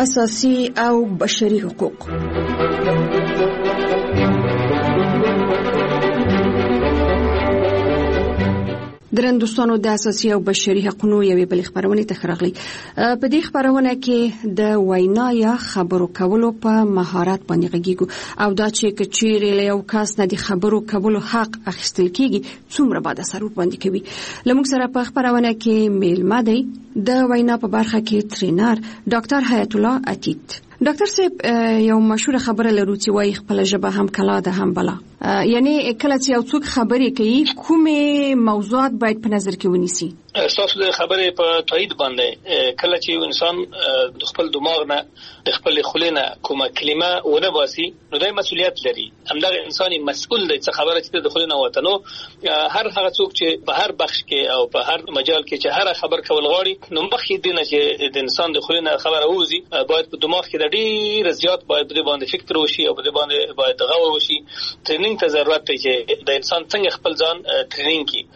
اساسي او بشري حقوق. درن دوستانو د اساسي او بشري حقوقو یوې بل خبرونه ته راغلي. په دې خبرونه کې د وینا یا خبرو کولو په مهارت باندې غږیږو او دا چې کچېرې له یو کس نه د خبرو کولو حق اخیستل کیږي څومره باید اثر باندې کوي. لمونږ سره په خبرونه کې میلمه دی د وینا په برخه کې ټرینر ډاکټر حیات الله عتیق. ډاکټر صاحب یو مشهور خبره لرو چې وايي خپل ژبه هم کلا ده هم بلا. یعنی کله چې یو څوک خبرې کوي کومه موضوعات باید په نظر کې ونیسي؟ تاسو د خبرې په تایید باندې کله چې انسان د خپل دماغ نه د خپل خلینه کومه کلمه ونه باسي نو دای مسؤلیت لري. همدغه انساني مسؤل دی چې خبره چې د خلینه وته نو هر هغه څوک چې په هر بخش کې او په هر مجال کې چې هر خبر کول غواړي نو مخکې دینه چې د انسان د خلینه خبره وځي باید په دماغ کې د ډیر زیات باید د باندې فکر وشي او د باندې باید دغه وشي. ټریننګ ته ضرورت دی چې د انسان څنګه خپل ځان ټریننګ کی.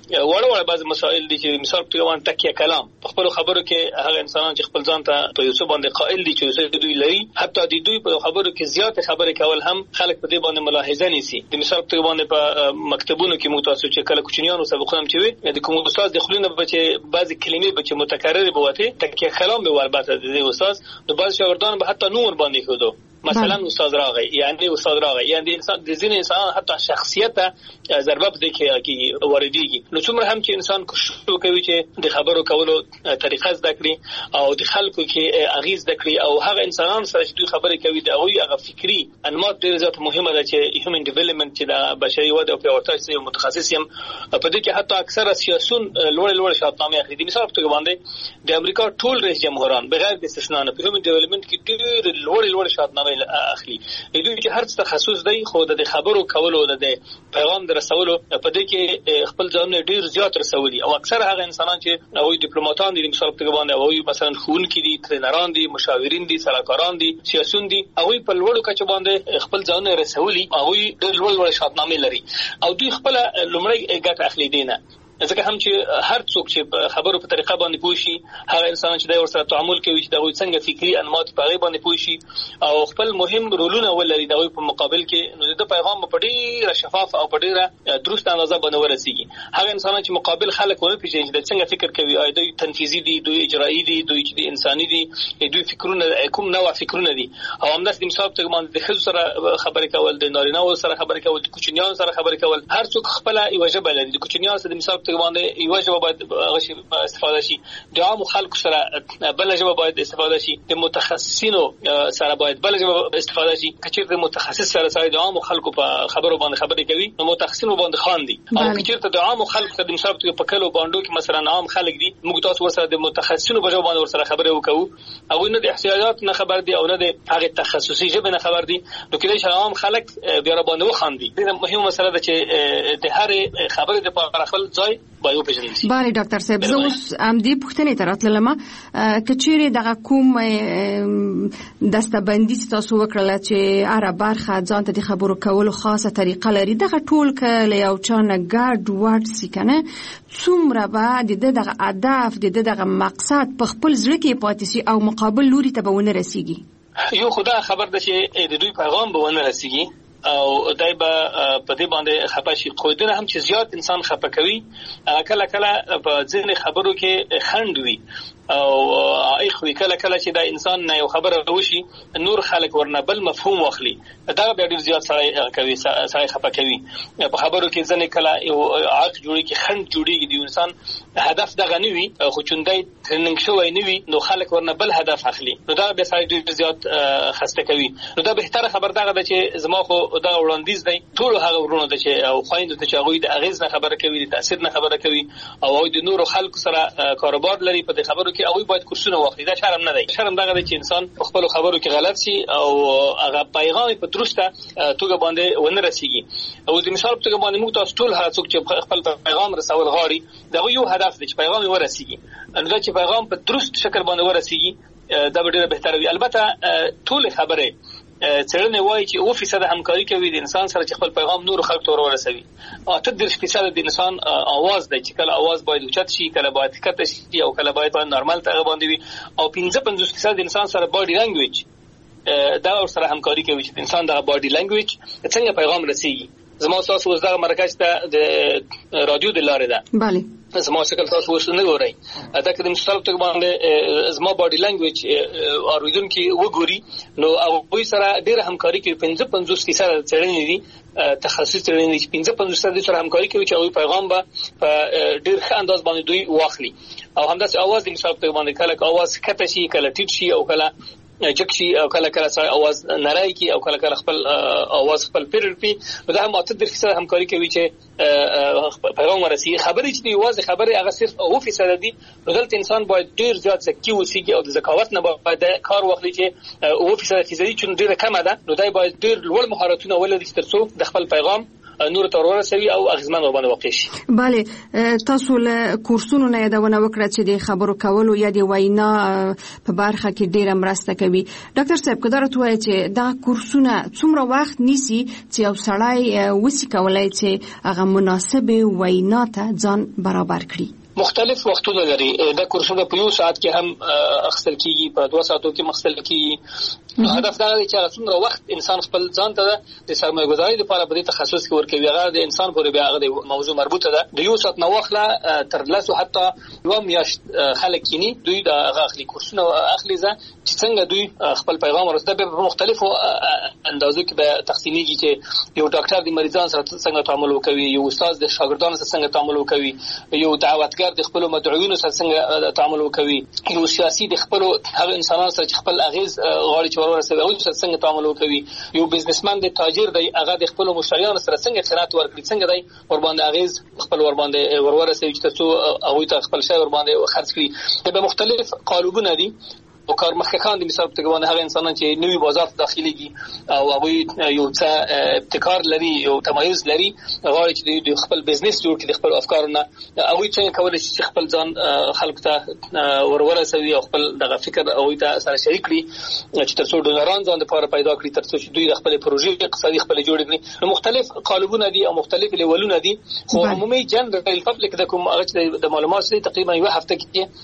وړ بعض مسائل دي چې مثال په توګه تکیه کلام په خپل خبرو کې هغه انسانان چې خپل ځان ته په یوسف باندې قائل دي چې دوی لري حتی د دوی په خبرو کې زیات خبرې کول هم خلک په دې باندې ملاحظه نیسي. د مثال په توګه باندې په مکتبونو کې متاسو چې کله کوچنیانو سبقونه هم چوي د کوم استاد د خلینو بچي بعضی کلمې بچي متکرر بوته تکیه کلام به ورباته د استاد د بعض شاګردان به حتی نور باندې خودو مثلا استاد راغی یعنی انسان د ځینې انسان حتی شخصیت ضربه بده کې وردیږي. نو څومره هم چې انسان کوشش کوي چې د خبرو کولو طریقه زده کړي او د خلکو کې اغیز زده کړي او هغه انسانان سره چې دوی خبرې کوي د هغه فکری انماط ډېر زیات مهمه ده چې هیومن ډیولپمنت چې د بشري وده او پیاوړتیا یو متخصص یم په دې کې حتی اکثره سیاسيون لوړ شاهنامه اخلي. د مثال په توګه باندې د امریکا ټول رئیس جمهوران بغیر د استثناء نه په هیومن ډیولپمنت کې ډېر لوړ شاهنامه اخلي. دوی چې هر څه تخصص دی خو د خبرو کولو د پیغام رسولو په دې کې خپل ځان ډیر زیات رسولي او اکثر هغه انسانان چې هغه ډیپلوماټان دي مثال په توګه باندې هغه مثلا خونکي دي ټرینران دي مشاورین دي سلاکاران دي سیاسيون دي هغه په لوړو کچه باندې خپل ځان رسولي هغه ډیر لوړ شاهنامه لري او دوی خپل لومړی ګټه اخلي دینه. ځکه هم چې هر څوک چې خبرو په طریقه باندې پوه شي هغه انسان چې د ورسره تعامل کوي چې دغه څنګه فکری انماط په غي باندې پوه شي او خپل مهم رولونه ولري دغه په مقابل کې نو د پیغام په ډیره شفاف او په ډیره درست اندازه باندې ورسیږي. هغه انسان چې مقابل خلک ونه پیژني چې څنګه فکر کوي او دوی تنفیذي دي دوی اجرایی دي دوی چې انساني دي دوی فکرونه کوم نوع فکرونه دي او همداس د مثال په باندې د خځو سره خبرې کول د نارینه سره خبرې کول د کوچنیانو سره خبرې کول هر څوک خپل یو ژبه لري. د کوچنیانو سره د مثال په باندې یو ژبه باید استفاده شي د عام خلکو سره بل ژبه باید استفاده شي د متخصصینو سره باید بل ژبه استفاده شي. کچیر د متخصص سره د عام خلکو په خبرو باندې خبرې کوي نو متخصصینو باندې خان دي او کچیر ته د عام خلکو د مثال په کلو باندې کې مثلا عام خلک دي موږ تاسو سره د متخصصینو په ژبه باندې سره خبرې وکړو او نه د احتیاجات نه خبر دي او نه د هغه تخصصي ژبه نه خبر دي نو کله چې عام خلک بیا باندې وخان دي. د مهمه مسله ده چې د هر خبرې د په خپل ځای باید وپېژني. بله ډاکټر صاحب زه اوس همدې پوښتنې ته راتلم که چیرې دغه کوم دسته‌بندي چې تاسو وکړله چې هره برخه ځان ته د خبرو کولو خاصه طریقه لري دغه ټول که له یو چا نه ګډ وډ سي که نه څومره به د ده دغه هدف د ده دغه مقصد په خپل زړه کې پاتې سي او مقابل لوري ته به ونه رسیږي؟ یو خدا خبر ده چې د دوی پیغام به ونه رسیږي او دای به په دې باندې خپه شي. خودنه هم چې زیات انسان خپه کوي کله کله په ځینې خبرو کې خند وي او اخوي کله چې دا انسان نه یو خبره وشي نور خلک ورنه بل مفهوم واخلي دا به ډیر زیات سړی خپه کوي. په خبرو کې ځنه کله یو عاق جوړي کې خند جوړيږي د انسان هدف دغه نه وي خو چوندای ترننګ شوی نه وي نو خلک ورنه بل هدف اخلي نو دا به سړی ډیر زیات خسته کوي. نو دا بهتره خبر دغه ده چې زما خو دا وړاندیز دی ټول هغه ورونه ده چې او خويند ته چې هغه د اغیز نه خبره کوي د تاثیر نه خبره کوي او د نور خلکو سره کاروبار لري په دې خبرو کې او باید کورسونه واخلي. دا شرم نه دی. شرم دغه دی چې انسان خپل خبرو کې غلط شي او هغه پیغام په درسته توګه باندې ونه رسیږي. او د مثال په توګه باندې موږ تاسو ټول هر څوک چې خپل پیغام رسول غواړي دا یو هدف دی چې پیغام یې ورسیږي. نو چې پیغام په درست شکل باندې ورسیږي دا به ډیره بهتره وي. البته ټول خبره څېړنې وایي چې 9% همکاري کوي د انسان سره چې خپل پیغام نور خلکو ته ورسوي. 38% د انسان आवाज دی چې کله आवाज باید اوچت شي، کله باید ښکته شي او کله باید نورمال ته باندې وي. او 55% د انسان سره باډي لانګویج دا سره همکاري کوي چې انسان د باډي لانګویج څنګه پیغام رسیږي. زما تاسو اوس دا مرکز ته د رادیو د لارې ده. بله. زما شکل تاسو اوس نه ګورئ. دا که د مثال په باندې زما باډي لانګویج اوریدونکو وګوري نو هغه سره ډېر همکاري کوي. 55% څېړنې دي تخصصي څېړنې دي 55% سره همکاري کوي چې هغه پیغام به په ډېر ښه انداز باندې دوی واخلي. او همداسې आवाज د مثال په باندې کله आवाज کته شي، کله ټیټ شي او کله جکشي او کله کله سره आवाज نړۍ کی او کله کله خپل आवाज خپل پیرپی. دا هم 38% همکاري کوي چې پیغام ورسیږي. خبرې چې دی واځي خبرې هغه صرف 9% دي. دلته انسان باید ډیر زیات ذکي وسیږي او د ذکاوت نه باید کار واخلي چې 9% چې ډیره کمه ده. نو دا باید ډیر لوړ مهارتونه ولري ترڅو د خپل پیغام نور ته ورسوي او اغیزمن باندې واقع شي. بله، تاسو له کورسونو نه یادونه وکړه چې د خبرو کولو یا د وینا په برخه کې ډیره مرسته کوي. ډاکټر صاحب که درته وایي چې دا کورسونه څومره وخت نیسي چې یو سړی وسی کولای چې هغه مناسبه وینا ته ځان برابر کړي؟ مختلف وختونه لري. دا کورسونه په یو ساعت کې هم اخیستل کیږي، په 2 ساعتو کې مخستل کیږي. هدف دا دی چې څومره وخت انسان خپل ځان ته د سرمایه‌ګذاري لپاره په دې تخصص کې ورکوي. هغه د انسان پورې بیا هغه د موضوع مربوطه ده. د یو ساعت نو وخت تر لاسو حتی یو میاشت خلک کینی دوی دا اخلي کورسونه اخلي چې څنګه دوی خپل پیغام ورسوي. په مختلفو اندازو کې به تقسیمیږي چې یو ډاکټر د مریضانو سره څنګه تعامل وکوي، یو استاد د شاګردانو سره څنګه تعامل وکوي، یو دعوتګر د خپل مدعوینو سره څنګه تعامل وکوي، یو سیاسي د خپل هغه انسانانو سره چې خپل اغیز غواړي چې ورسوي او څنګه تعامل وکوي، یو بزنسمن د تاجر دی هغه د خپل مشتریانو سره څنګه خدمات ورکړي، څنګه دی ور باندې اغیز خپل ور باندې ورسوي چې تاسو هغه ته خپل شی ور باندې خرڅ کړي. د مختلف قالبونه دي او کار مخکخان د مثال په توګه باندې هغه انسانان چې نوی بازار ته داخليږي او هغه یو څه ابتکار لري، یو تمایز لري، غواړي چې د خپل بزنس جوړ کړي، خپل افکارونه هغه څنګه کولای شي خپل ځان خلکو ته ورسوي او خپل دغه فکر هغه ته سره شریک کړي چې ترڅو ډونران ځان لپاره پیدا کړي، ترڅو چې دوی خپل پروژې اقتصادي خپل جوړ کړي. نو مختلف قالبونه دي او مختلف لیولونه دي. خو عمومي جنرال پبلک د کوم هغه د معلومات لري تقریبا یو هفته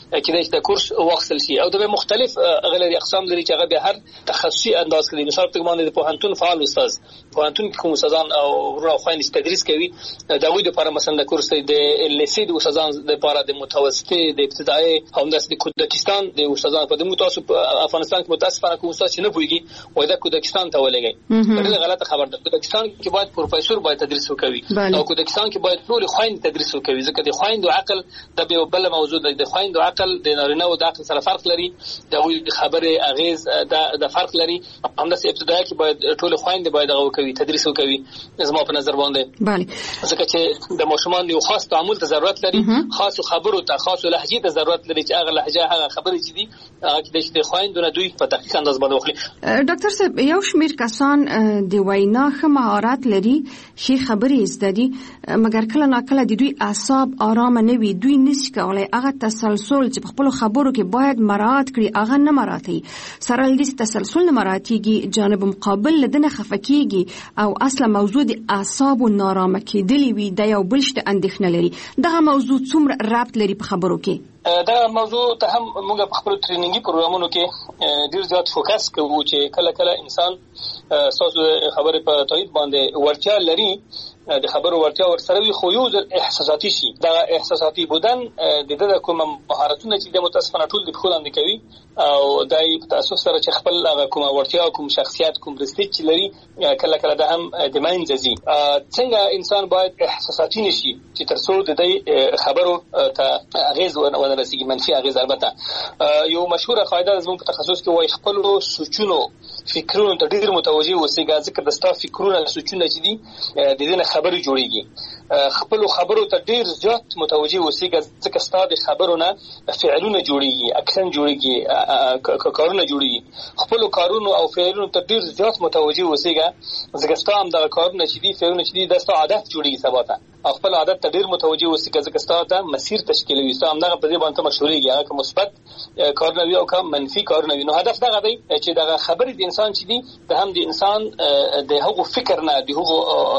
کې د کورس واخصل شي او د مختلف غلري اقسام لري چې هغه به هر تخصصي انداز کوي. مثال په باندې د پوهنتون فعال استاد پوهنتون کې کوم استادان او روخایني تدریس کوي دا وی د لپاره مثلا د کورس د لیسې د استادان د لپاره د متوسطه د ابتدایي هم د کودکستان د استادان په دمو تاسو په افغانستان کې متاسفانه کوم استاد چې نه پويږي وای دا کودکستان ته ولګي. دا غلطه خبر ده. کودکستان کې باید پروفیسور باید تدریس وکوي او کودکستان کې باید ټول خويند تدریس وکوي ځکه د خويند او عقل د به بل موضوع د خويند او عقل د نارینه او د عقل سره فرق لري. دا خبره اغیز د فرق لري. همداسې ابتدایي کې باید ټول خويند باید هغه کوي تدریس وکوي زما په نظر باندې. بله، ځکه چې د ماشومان یو خاص تعامل ته ضرورت لري، خاص خبرو ته خاص لهجه ته ضرورت لري چې هغه لهجه هغه خبرې چې دي هغه د خويندونه دوی په دقیق انداز باندې وکړي. ډاکټر صاحب یو شمیر کسان د وینا ښه مهارت لري، ښه خبرې زده دي، مګر کله ناکله د دوی اعصاب آرام نه وي، دوی نشي کولای هغه تسلسل چې په خپل خبرو کې باید مراعات کړي هغه نه مراعاتي. سره لدې تسلسل نه مراعاتيږي، جانب مقابل لدنه خفکیږي او اصله موضوع د اعصاب نارامه کېدلی وي د یو بل شته اندېښنه لري. دغه موضوع څومره ربط لري په خبرو کې؟ دا موضوع ته هم موږ په خپل ټریننګي پروګرامونو کې ډیر زیات فوکس کوو چې کله کله انسان تاسو خبرې په تایید باندې ورتیا لري، د خبرو ورتیا ورسره وي خو یو احساساتي شي. دا احساساتي بودن د کوم مهارتونه چې د متاسفانه ټول د خپل اند کوي او دای په تاسو سره چې خپل کوم ورتیا کوم شخصیت کوم رسټیچ لري کله کله دا هم د ماینځي. څنګه انسان باید احساساتي نشي چې ترڅو د دې خبرو ته اغیز ورسیږي، منفي اغیز. البته یو مشهوره قاعده زموږ په تخصص کې وایي خپل سوچونو فکرونو ته ډیر متوجي اوسېږه ځکه د ستا فکرونه سوچونه چې دي د دې خبرې جوړيږي. خپل خبرو ته ډیر زیات متوجي اوسېږه ځکه ستا د خبرونه فعلونه جوړيږي، اکشن جوړيږي، کارونه جوړيږي. خپل کارونو او فعلونو ته ډیر زیات متوجي اوسېږه ځکه ستا هم د کارونه چې دي فعلونه چې دي د ستا عادت جوړيږي سبا ته. خپل عادت ته ډیر متوجي اوسې ځکه ستاسو مسیر تشکیلوي ستاسو همدغه په دې باندې مشورېږي هغه که مثبت کارونه وي او که منفي کارونه وي. نو هدف دغه دی چې دغه خبرې د انسان چې دي د هم د انسان د هغو فکر نه د هغو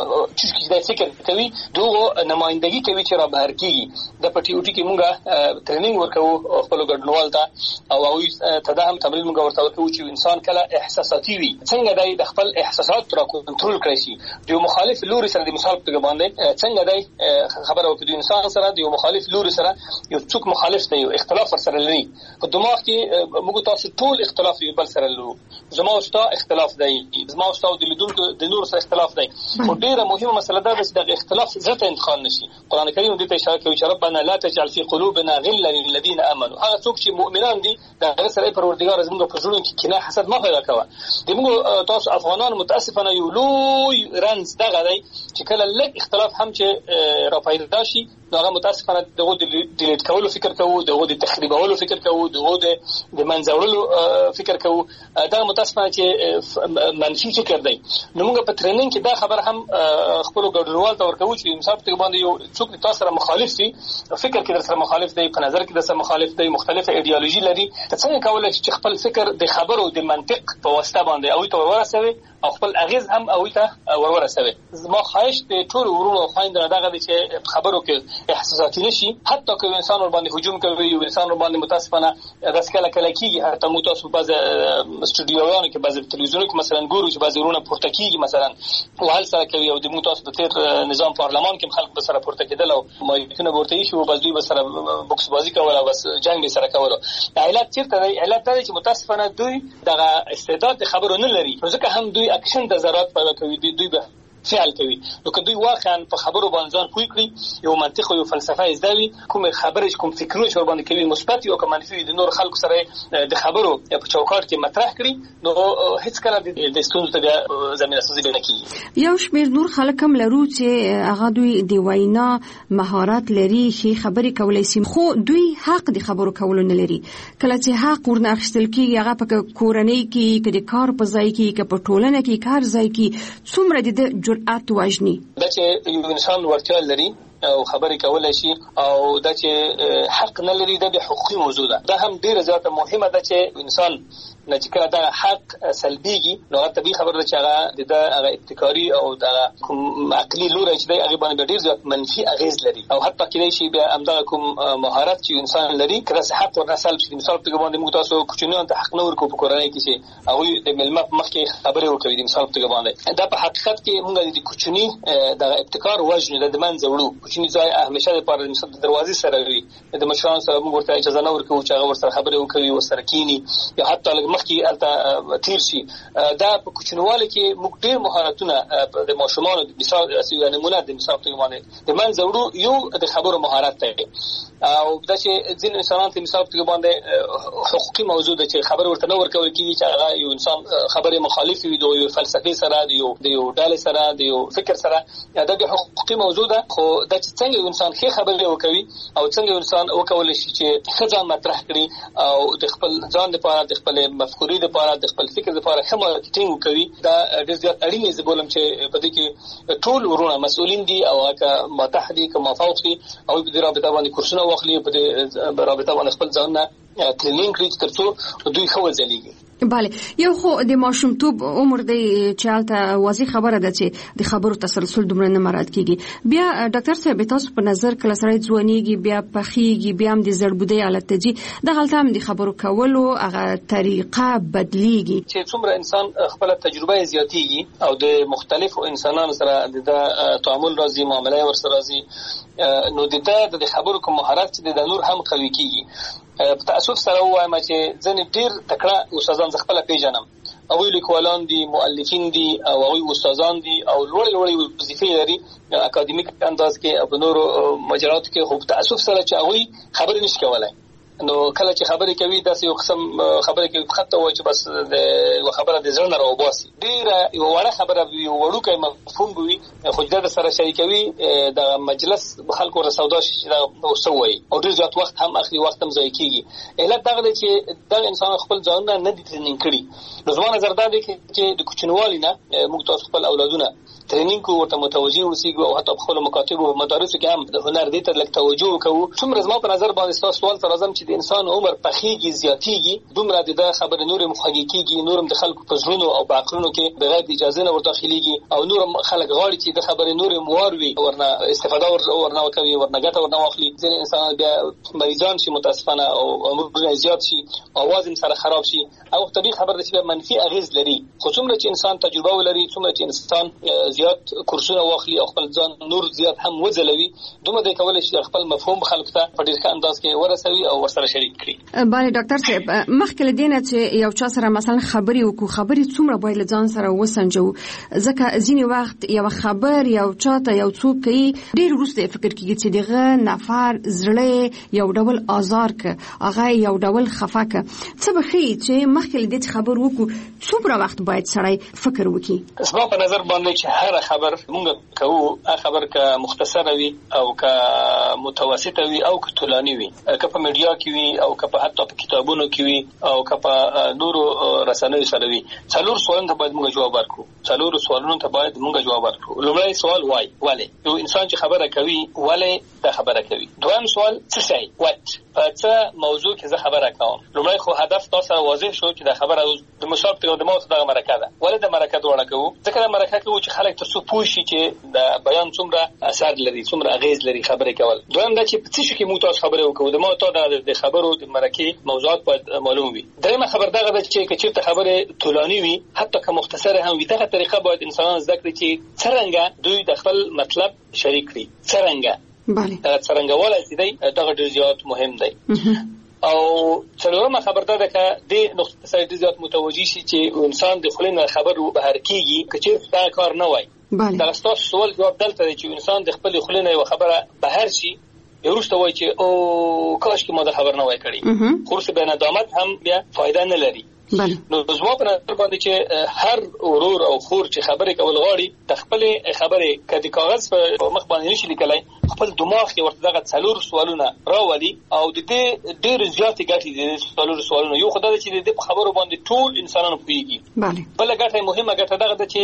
چې د فکر کوي دغه نمائندګي کوي چې را بهر کیږي. د پټي اوټي کې موږ ټریننګ ورکوو خپل ګډونوال ته او هغوی ته دا هم تمرین موږ ورته ورکوو چې انسان کله احساساتي وي څنګه دی د خپل احساسات را کنټرول کړی شي. د یو مخالف لوري سره د مثال په توګه باندې څنګه دی خبره وکړي د انسان سره د یو مخالف لوري سره یو څوک مخالف دی یو اختلاف سره لري په دماغ کې موږ تاسو ټول اختلاف یو بل سره لرو. زما او ستا اختلاف دی زما او ستا د لیدونکو د نور سره اختلاف دی خو ډیره مهمه مسله ده چې د اختلاف ذات انتقال نشي. قران کریم دې ته اشاره کوي چې ربنا لا تجعل في قلوبنا غلا للذين امنوا. هغه څوک چې مؤمنان دي د هغه سره پروردګار زموږ په ژوند کې کینه حسد نه پیدا کوي. موږ تاسو افغانان متاسفانه یو لوی رنځ دغه دی چې کله لږ اختلاف هم چې را پیدا شي هغه متاسفانه دغه د ډیلیټ کولو فکر کوو دغه د تخریبولو فکر کوو دغه د منځورلو فکر کوو دا متاسفانه چې منفي فکر دی. نو موږ په ټریننګ کې دا خبر هم خپل ګډونوال ته ورکوو چې انصاف ته باندې یو څوک تاسو سره مخالف دي فکر کې در سره مخالف دی په نظر کې در سره مخالف دی مختلفه ایدئولوژي لري څنګه کولای شي چې خپل فکر د خبرو د منطق په واسطه باندې او ته ورسوي او خپل اغیز هم او ته ورسوي. زما خواهش د ټول ورونو او خويندو دغه چې خبرو کې احساساتي نشي حتی که انسان ور باندې هجوم کوي او انسان ور باندې متاسفانه داس کله کیږي حتی مو تاسو په استودیوګانو کې بعضی تلویزیونونو کې مثلا ګورو چې بعضی ورونه پورته کیږي مثلا وهل سره کوي او د مو تاسو د تیر نظام پارلمان کې خلک به سره پورته کېدل او مایکونه ورته شي او بعضی به سره بوکس بازی کول او بس جنگ به سره کول. علت چیرته دی؟ علت دا چې متاسفانه دوی دغه استعداد خبرو نه لري ځکه هم دوی اکشن د ضرورت پیدا کوي دوی به فعل کوي. نو که دوی واقعا په خبرو باندې ځان پوي کړي یو منطق او یو فلسفه زده وي کوم خبرې کوم فکرونه ور باندې کوي مثبت او که منفي د نور خلکو سره د خبرو په چوکاټ کې مطرح کړي نو هیڅ کله د ستونزو ته زمينه سازي نه کیږي. یو شمېر نور خلک هم لرو چې هغه دوی د وینا مهارت لري شي خبرې کولای شي خو دوی حق د خبرو کولو نه لري. کله چې حق ورنه اخیستل کیږي هغه په کورنۍ کې د کار په ځای کې په ټولنه کې کار ځای کې څومره د جرأت واجني دا چې یو انسان ورته لري او خبرې کولای شي او دا چې حق نه لري د حقوقي موضوع ده. دا هم ډیره زیاته مهمه ده چې انسان نه چې کله دا حق سلبيږي نو طبيعي خبره ده چې هغه د ابتکاري او د عقلي لوري چې هغه باندې ډیر زیات منفي اغیز لري او حتی کله شي به همدا کوم مهارت چې انسان لري کله حق ورنه سلب شي مثال په باندې موږ تاسو کوچنیان ته حق نه ورکو په کورنۍ کې چې هغه د ملمت مخکې خبرې وکړي مثال په باندې دا په حقیقت کې موږ د کوچنی د ابتکار وجنه د منځ وړو کوچنی ځای همیشه لپاره د دروازې سره وي د مشران سره موږ ورته اجازه نه ورکو چې هغه ورسره خبرې وکړي او سره کینی یا حتی مخکې الته تیر شي. دا په کوچنواله کې موږ ډېر مهارتونه د ماشومانو د مثال یو نمونه د مثال په باندې د منځ وړو یو د خبرو مهارت دی او دا چې ځین انسانان په مثال په باندې حقوقي موضوع ده چې خبر ورته نه ورکول کیږي چې هغه یو انسان خبره مخالف وي د یو فلسفي سره د یو ډالې سره د یو فکر سره دا د حقوقي موضوع ده. خو دا چې څنګه انسان ښه خبرې وکوي او څنګه انسان وکول شي چې ځان مطرح کړي او د خپل ځان لپاره د خپل مفکورې لپاره د خپل فکر لپاره هم مارکیټینګ وکوي دا ډېر زیات اړین دی. زه بولم چې په دې کې ټول ورونه مسؤلین دي او که متحد دي که مافوق دي او په دې رابطه باندې کورسونه واخلي په دې رابطه باندې خپل ځان نه ټریننګ کړي ترڅو دوی ښه وځلېږي. بله یو خو د ماشومتوب عمر دی چې حالته واضح خبره ده چې د خبرو تسلسل دومره نه مراعات کیږي. بیا ډاکټر صاحب تاسو په نظر کله سره ځوانيږي بیا پخېږي بیا هم د زړبودۍ حالت ته ځي د غلطه هم د خبرو کولو هغه طریقه بدلیږي چې څومره انسان خپل تجربه زیاتېږي او د مختلفو انسانانو سره د تعامل راځي معاملې ورسره راځي نو د خبرو کوم مهارت چې د نور هم قوي کیږي. په تاسف سره وایم چې ځنې ډیر تکړه استادان خپل پیژنم او لیکوالان دي مؤلفین دي او استادان دي او لوړ وظیفې لري اکاډمیک انداز کې او نورو مجالات کې خو په تاسف سره چې هغه خبرې نشي کولای نو کله چې خبرې کوي داسې یو قسم خبرې کوي خطه وای چې بس د خبره د ځړنه راوباسي ډیره یو وړه خبره یو وړوکی مفهوم وي خو د سره شریکوي د مجلس خلکو رسودا شي دا وسوي او ډیر ځات وخت هم اخلي وخت هم ځای کیږي. علت دا دی چې د انسان خپل ځان نه دي ټریننګ کړي. نو زما نظر دا دی چې د کوچنوالي نه موږ تاسو خپل اولادونه ټرینینګ کو ورته متوجي اوسېږو او حتی په خپل مکاتب او مدارسو کې هم د هنر دې ته لږ توجه وکړو. څومره زما په نظر باندې تاسو سوال تر اعظم چې د انسان عمر پخېږي زیاتېږي دومره د خبرې نور مخالي کېږي، نورم د خلکو په زړونو او په عقلونو کې بغیر د اجازه نه ورداخليږي او نورم خلک غواړي چې د خبرې نور موار وي ورنه استفاده ورنه کوي، ورنه ګټه ورنه واخلي. ځینې انسان بیا مریضان شي متاسفانه او عمر زیات شي، اواز هم سره خراب شي او طبيعي خبر ده چې منفي اغیز لري. خو څومره چې انسان تجربه ولري، څومره چې انسان زیات کورسونه واخلي او خپل ځان نور زیات هم وځلوي، دومره د کولای شي خپل مفهوم خلکو ته په ډیر ښه انداز کې ورسوي او ورسره شریک کړي. بله ډاکټر صاحب، مخکې لدینه چې یو چا سره مثلا خبرې وکړو، خبرې څومره باید له ځان سره وسنجو، ځکه ځینې وخت یو خبر یو چاته یو څوک کوي ډیر وروسته فکر کوي چې دغه نفر زړه یو ډول آزار ک هغه یو ډول خفه ک. څه بخي چې مخکې لدې خبر وکړو څومره وخت باید سړی فکر وکړي؟ اسما په نظر باندې چې هر خبر موږ کوو، هر خبر که مختصره وي او که متوسطه وي او که طولاني وي، که په میډیا کې وي او که په حتی په کتابونو کې وي او که په نورو رسنیو سره وي، څلور سوالونو ته باید موږ جواب ورکړو. څلور سوالونو ته باید موږ جواب ورکړو. لومړی سوال وای، ولې یو انسان چې خبره کوي ولې دا خبره کوي؟ دویم سوال څه شي، وات په څه موضوع کې زه خبره کوم؟ لومړی خو هدف تاسو واضح شو چې دا خبره د مشابهت او د موت دغه مرکه ده. ولې د مرکه دوړه کوو؟ ځکه د مرکه کوو چې خلک ترڅو پوه شي چې د بیان څومره اثر لري، څومره اغیز لري خبرې کول. دویم دا چې په څه شي کې موږ تاسو خبرې وکړو، د موت د خبرو د مرکه موضوعات باید معلوم وي. درېمه خبر دغه ده چې کچېرته خبره طولاني وي حتی که مختصره هم وي، دغه طریقه باید انسانان زده کړي چې څنګه دوی د خپل مطلب شریک کړي. څنګه څنګه ولای چې دی دغه ډیر زیات مهم دی. او څلورمه خبر ده که د نقطه سره ډیر زیات متوجي شي چې انسان د خلینو خبر بهر کیږي، کچې دا کار نه وای. دا تاسو سوال جواب دلته چې انسان د خپل خلینو یو خبره بهر شي، ورسته وای چې او کاش کې ما د خبر نه وای کړی، خو څه به ندامت هم بیا فائدہ نه لري. نو زما په نظر باندې چې هر ورور او خور چې خبرې کول غواړي، د خپل خبرې کدي کاغذ په مخ باندې نشي لیکلای، خپل دماغ کې ورته دغه څلور سوالونه راولي او د دې ډېر زیات ګټې دي. سوالونه یو خدای چې د خبرو باندې ټول انسانانو پوهیږي. بل ګټه مهمه ګټه دغه ده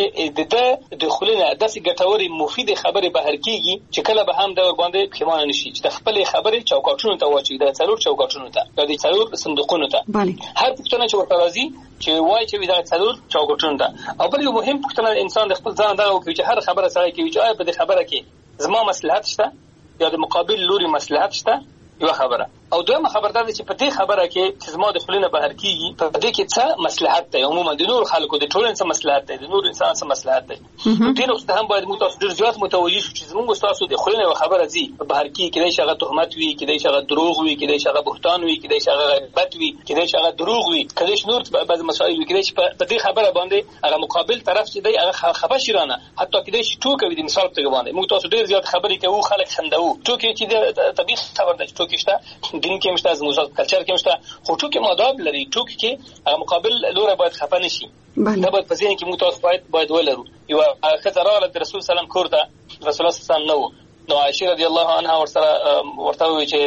چې د خلینو داسې ګټوري مفید خبرې بهر کیږي چې کله به هم د باندې پښیمانه نشي چې د خپل خبرې چوکاټونو ته واچي، د څلور چوکاټونو ته، د څلور صندوقونو ته. هر پښتنه چې ورته راځي چې وای چې دا څلور چوکاټونو ته. او بل یو مهم پښتنه انسان د خپل ځان دغه کوي چې هر خبره سره کوي چې آیا په دې خبره کې زما مصلحت شته یا د مقابل لوري مصلحت شته، یو خبره. او دویمه خبر ده چې په دې خبره کې چې زما د خلینو بهر کیږي په دې کې څه مصلحت دی، عموما د نور خلکو د ټول انسان مصلحت دی، د نور انسان څه مصلحت دی. دې نو هم باید موږ تاسو ډیر زیات متوجي شو چې زموږ تاسو د خلینو خبره زی بهر کې کېدای شي هغه تهمت وي، کېدای شي هغه دروغ وي، کېدای شي هغه بهتان وي، کېدای شي هغه غیبت وي، کېدای شي هغه دروغ وي، کېدای شي نور بعض مسائل وي، کېدای شي په دې خبره باندې هغه مقابل طرف چې دی هغه خفه شيرانه، حتی کېدای شي ټوکې وي. د مثال په توګه باندې موږ تاسو ډیر زیات خبرې کوو، خلک خندو، ټوکې چې د طبيعي خبر ده، ټوکې شته دین کې مشته، زموږ کلچر کې مشته، خو ټوکې ماداب لري. ټوکې کې هغه مقابل لور باید خفه نشي. دا باید په ذهن کې موږ تاسو باید ولرو. یو ښځه راغله د رسول سلام کور ته، رسول الله سلام نو عائشه رضی الله عنها ورته وی چې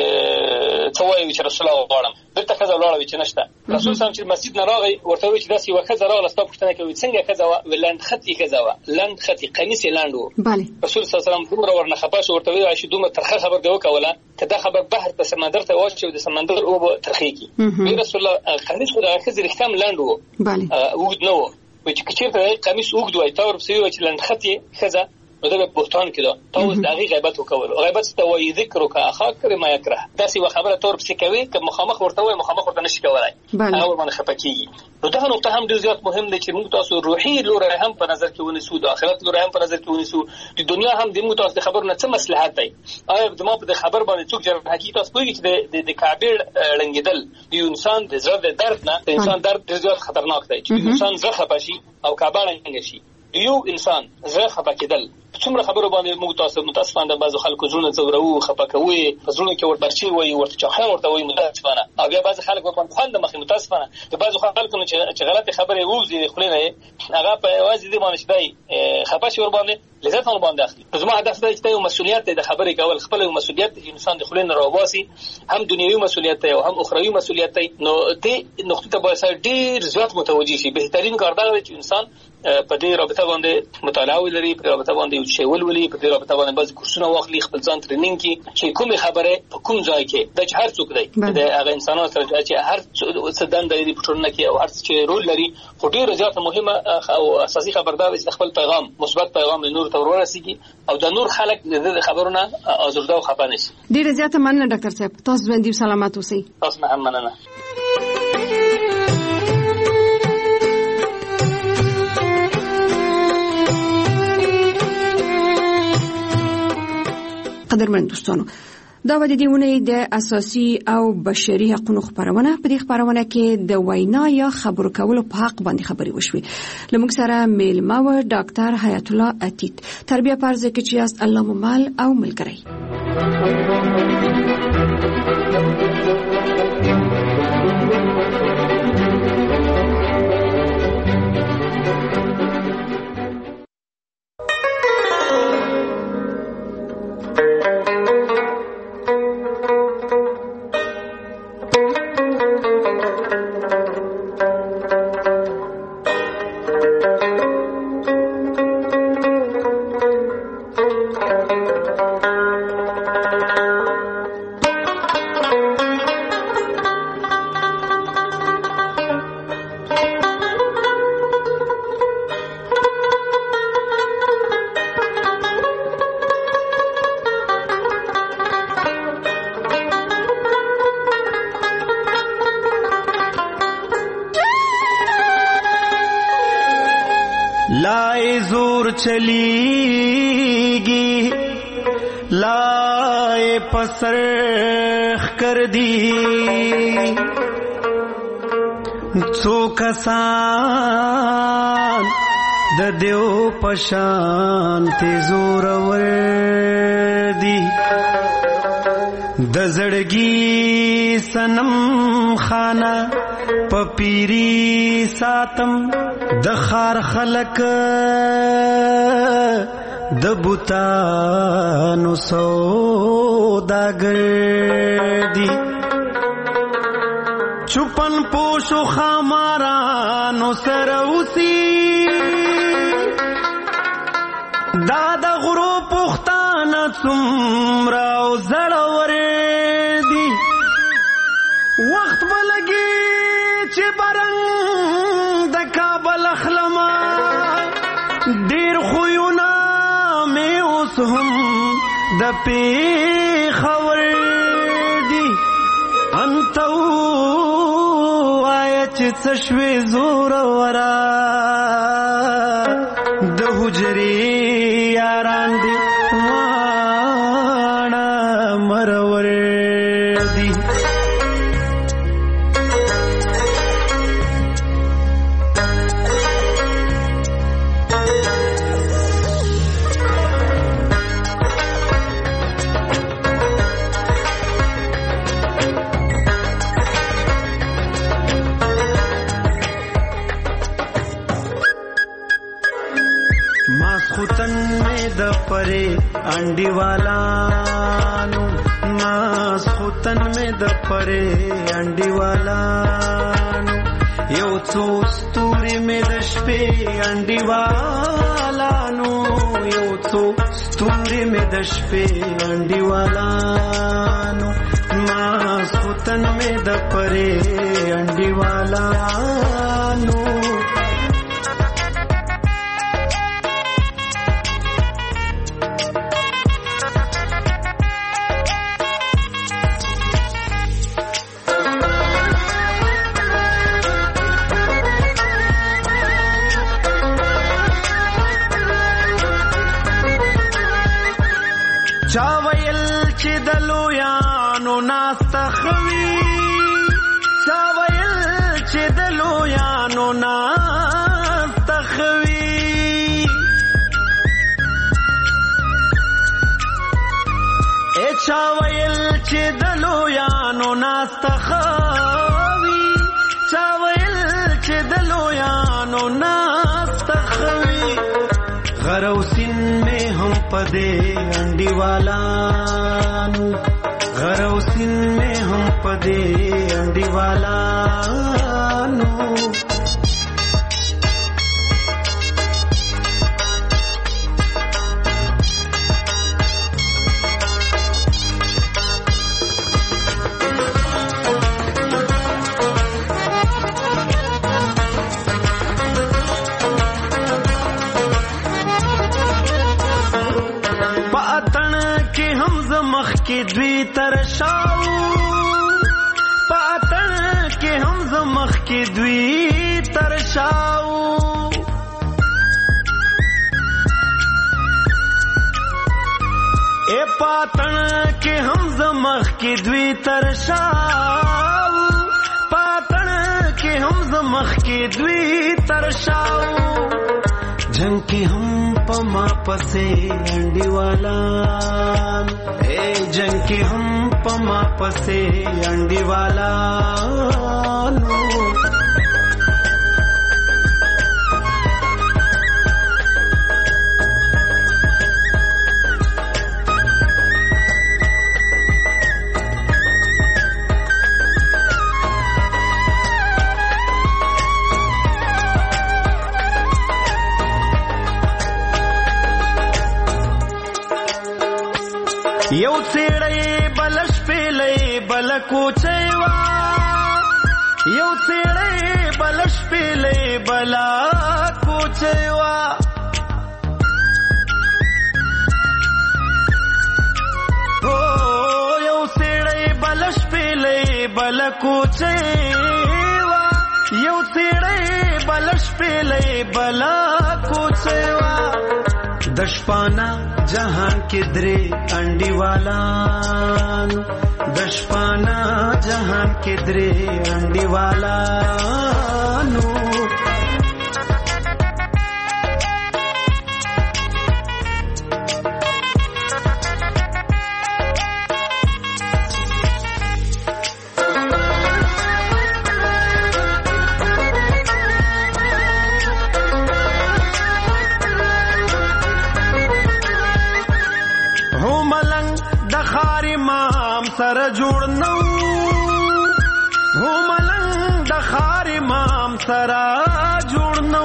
څه وایي چې رسول الله غواړم، دلته ښځه ولاړه چې نشته. رسول سلام چې مسجد نه راغی ورته وی چې داسې یو ښځه راغله، ستا پوښتنه کوي څنګه ښځه ولند خطي ښځه لند خطي قمیص لاند و. رسول صلی الله علیه وسلم دومره ورنه خپه شو، ورته وی عائشه دومره ترخه خبر دی وکوله که دا خبر بحر ته سمندر ته واچو، د سمندر او ترخی کی. رسول الله قمیص خو د ښځې رښتام لاند و، وګد نو و چې کچیرته قمیص وګد وای تا ورپسې چې لند خطي ښځه نو دا بهتان کړه. تاسو د هغه غیبت وکول، غیبت ته وایي ذکر کا اخاک ما یکره، داسې و خبره تور پسې کوي که مخامخ ورته وای مخامخ ورته نشي کولای، هغه باندې خپکیږي. نو دا نقطه هم ډیر زیات مهم دی چې موږ تاسو روحي لور هم په نظر کې ونیسو، د آخرت لور هم په نظر کې ونیسو، د دنیا هم د موږ تاسو د خبرونه څه مصلحت دی. آیا د ما په خبر باندې څوک جرم حقیقت تاسو کوی چې د کعبه لنګیدل د انسان د زړه د درد نه، د انسان درد ډیر زیات خطرناک دی چې انسان زړه خپه شي او کعبه لنګ شي. یو انسان زړه خپه کېدل څومره خبرو باندې موږ تاسو متاسفانه بعضو خلکو زړه څورو خپه کوي، فزړه کې وربرچی وي، ورته چاخه ورته وي متاسفانه، او بیا بعض خلک ورته خوند مخې متاسفانه د بعضو خلکو چې غلطه خبره ووزي خلینه هغه په واځي دي باندې شدای خپه شي ور باندې لذت هم باندې اخلي. زما هدف دی چې یو مسؤلیت دی د خبرې کول، خپل مسؤلیت دی انسان د خلینه راوباسي، هم دنیوي مسؤلیت دی او هم اخروی مسؤلیت دی. نو دې نقطه ته باید ډیر زیات متوجي شي. بهترین کار دا دی چې انسان په دې رابطه باندې مطالعه ولري، په رابطه باندې یو څه ولولي، په دې رابطه باندې بعض کورسونه واخلي، خپل ځان ټریننګ کی چې کومه خبره په کوم ځای کې د هر څوک دی د هغه انسانانو سره چې هر څه دنده لري په ټولنه کې او هر څه رول لري، خو ډیره زیاته مهمه او اساسي خبردار چې خپل پیغام مثبت پیغام نور ته ورسیږي او د نور خلک د خبرونه ازرده او خفه نشي. ډیره زیاته مننه ډاکټر صاحب، تاسو ژوندۍ او سلامت اوسئ. تاسو هم مننه. قدرمن دوستانو، دا د دې ونې د اساسي او بشري حقوقو خبرونه. په دې خبرونه کې د وینا یا خبرو کولو په حق باندې خبرې وشوي. لمونږ سره میلمه و ډاکټر حیات الله عتیق، تربیه پرځ کې چې است الله ممال او ملګری. لائے زور چلیگی لائے پسرخ کر دی څو کسان د دیو پشان ته زور ور دی د زړګي سنم خانه پپیری ساتم د خار خلق د بوتانو سوداګر دی چپن پوشو خامارانو سروسی دادا غرو پختانه څومره زړور دی وخت بلګي چې برنګ د کابل اخلما ډیر خوونه مې اوس هم د پیښور دی انتو آیا چې څه شوې زور ورا د حجرې یاران دی واڼه مرور دی ماسخوتن میں دپرے انڈی والانو ماسخوتن میں دپرے انڈی والانو یو څو ستوري میں د شپې انڈی والانو یو څو ستوري میں د شپې انڈی والانو ماسخوتن میں دپرے انڈی والانو چاویل چې دلو یانو ناستخوي چاویل چې دلو یانو ناستخوي اے چاویل چې دلو یانو ناستخوي چاویل چې دلو یانو ناستخوي غروسین میں ہم پدے انڈی والانو غروسین میں ہم پدے انڈی والانو مخکې دوی تر شاو اے پاتن کې هم زمخ کې دوی تر شاو پاتن کې هم زمخ کې دوی تر شاو جنگ کې هم پما پسې انډیوالان اے جنگ کې هم پما پسې انډیوالان یو څېړی بلش پیلې بل کوچېوا یو څېړی بلش پیلې بل کوچېوا او یو څېړی بلش پیلې بل کوچېوا یو څېړی بلش پیلې بل کوچېوا دشپانا جهان کې درې انډیوالان دشپانا جهان کې درې انډیوالانو سره جوړ نو هو ملنګ د خار امام سره جوړ نو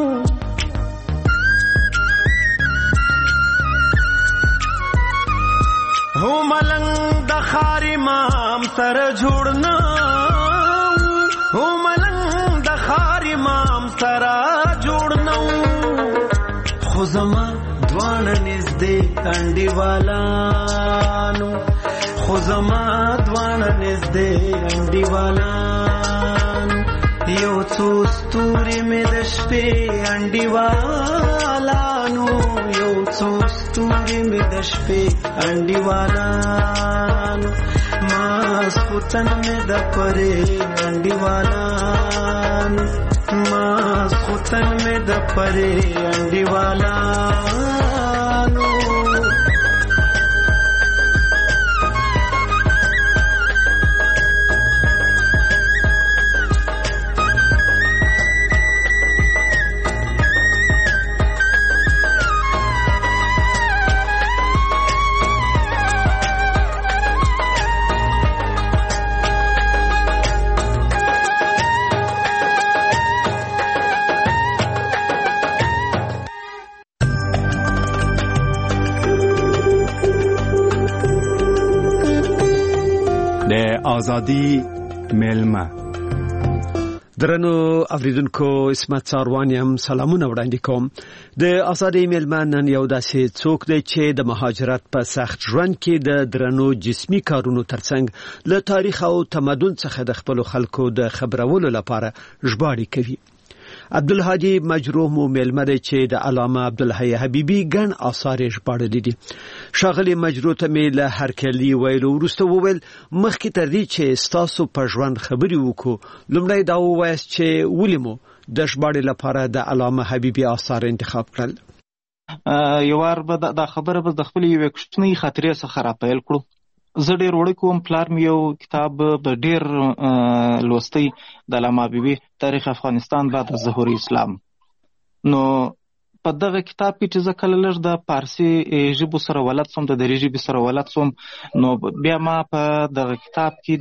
هو ملنګ د خار امام سره جوړ نو هو ملنګ د خار امام سره جوړ نو خو زما دوانه نږدې انډیوالانو خو زما دوانه نږدې انډیوالان یو څو ستوري مې د شپې انډیوالانو یو څو ستوري مې د شپې انډیوالانو ماسخوتن مې د پرې انډیوالانو ماسخوتن مې د پرې انډیوالانو آزادی میلمه درنو اوریدونکو اسمت ساروانیم سلامونه وړاندې کوم د آزادی میلمه نن یو داسې څوک دی چې د مهاجرت په سخت ژوند کې د درنو جسمي کارونو ترڅنګ له تاریخ او تمدن څخه د خپل خلکو د خبرولو لپاره ژباړې کوي. عبدالهادي مجروح مو میلمه دی چې د علامه عبدالحی حبیبي ګڼ آثار یې ژباړلي دي. ښاغلي مجروح ته مې له هرکلي ویلو وروسته وویل مخکې تر دې چې ستاسو په ژوند خبرې وکړو لومړی دا ووایاست چې ولې مو د ژباړې لپاره د علامه حبیبي آثار انتخاب کړل. یو وار به دا خبره به د خپلې یوې کوچنۍ خاطرې څخه راپیل کړو. زه ډېر وړوکی وم، پلار مې یو کتاب به ډېر لوستی د علامه حبیبي تاریخ افغانستان بعد از ظهور اسلام. نو په دغه کتاب کې چې زه کله لږ د پارسي ژبو سره ولد سوم، د دري ژبې سره ولد سوم، نو بیا ما په دغه کتاب کې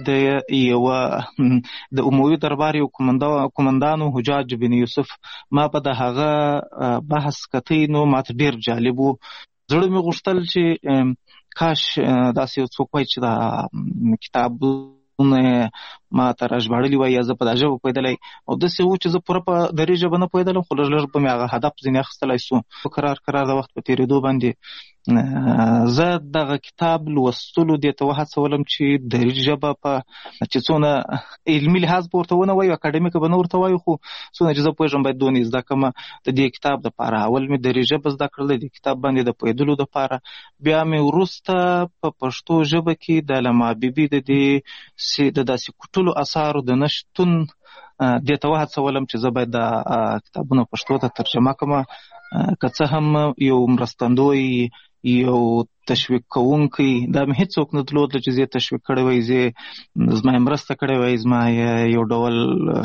د اموي دربار یو قومندانو حجاج بن یوسف ما په د هغه بحث کتی، نو ماته ډېر جالب و. زړه مې غوښتل چې کاش داسې یو څوک وای چې دا کتابونه ما ته راژباړلي وای یا زه په دا ژبه پوهېدلی او داسې و چې زه پوره په دري ژبه نه پوهېدلم خو لږ لږ به مې هغه هدف ځینې اخیستلی سو. کرار د وخت په تېرېدو باندې زه دغه کتاب لوستلو دې ته وهڅولم چې دري ژبه په چې څونه علمي لحاظ به ورته ونه وایو اکاډمیکه به نه ورته وایو خو څونه چې زه پوهېږم باید دونې زده کړمه د دې کتاب دپاره. اول مې دري ژبه زده کړله د کتاب باندې د پوهېدلو دپاره، بیا مې وروسته په پښتو ژبه کې د علامه حبیبي د داسې کوټلو اثارو د نه شتون دې ته وهڅولم چې زه باید دا کتابونه پښتو ته ترجمه کړم، که څه هم یو مرستندوی یو تشویق کوونکی دا مې هېڅوک نه درلود چې زه تشویق کړی وای، زما مرسته کړی وای، زما یو ډول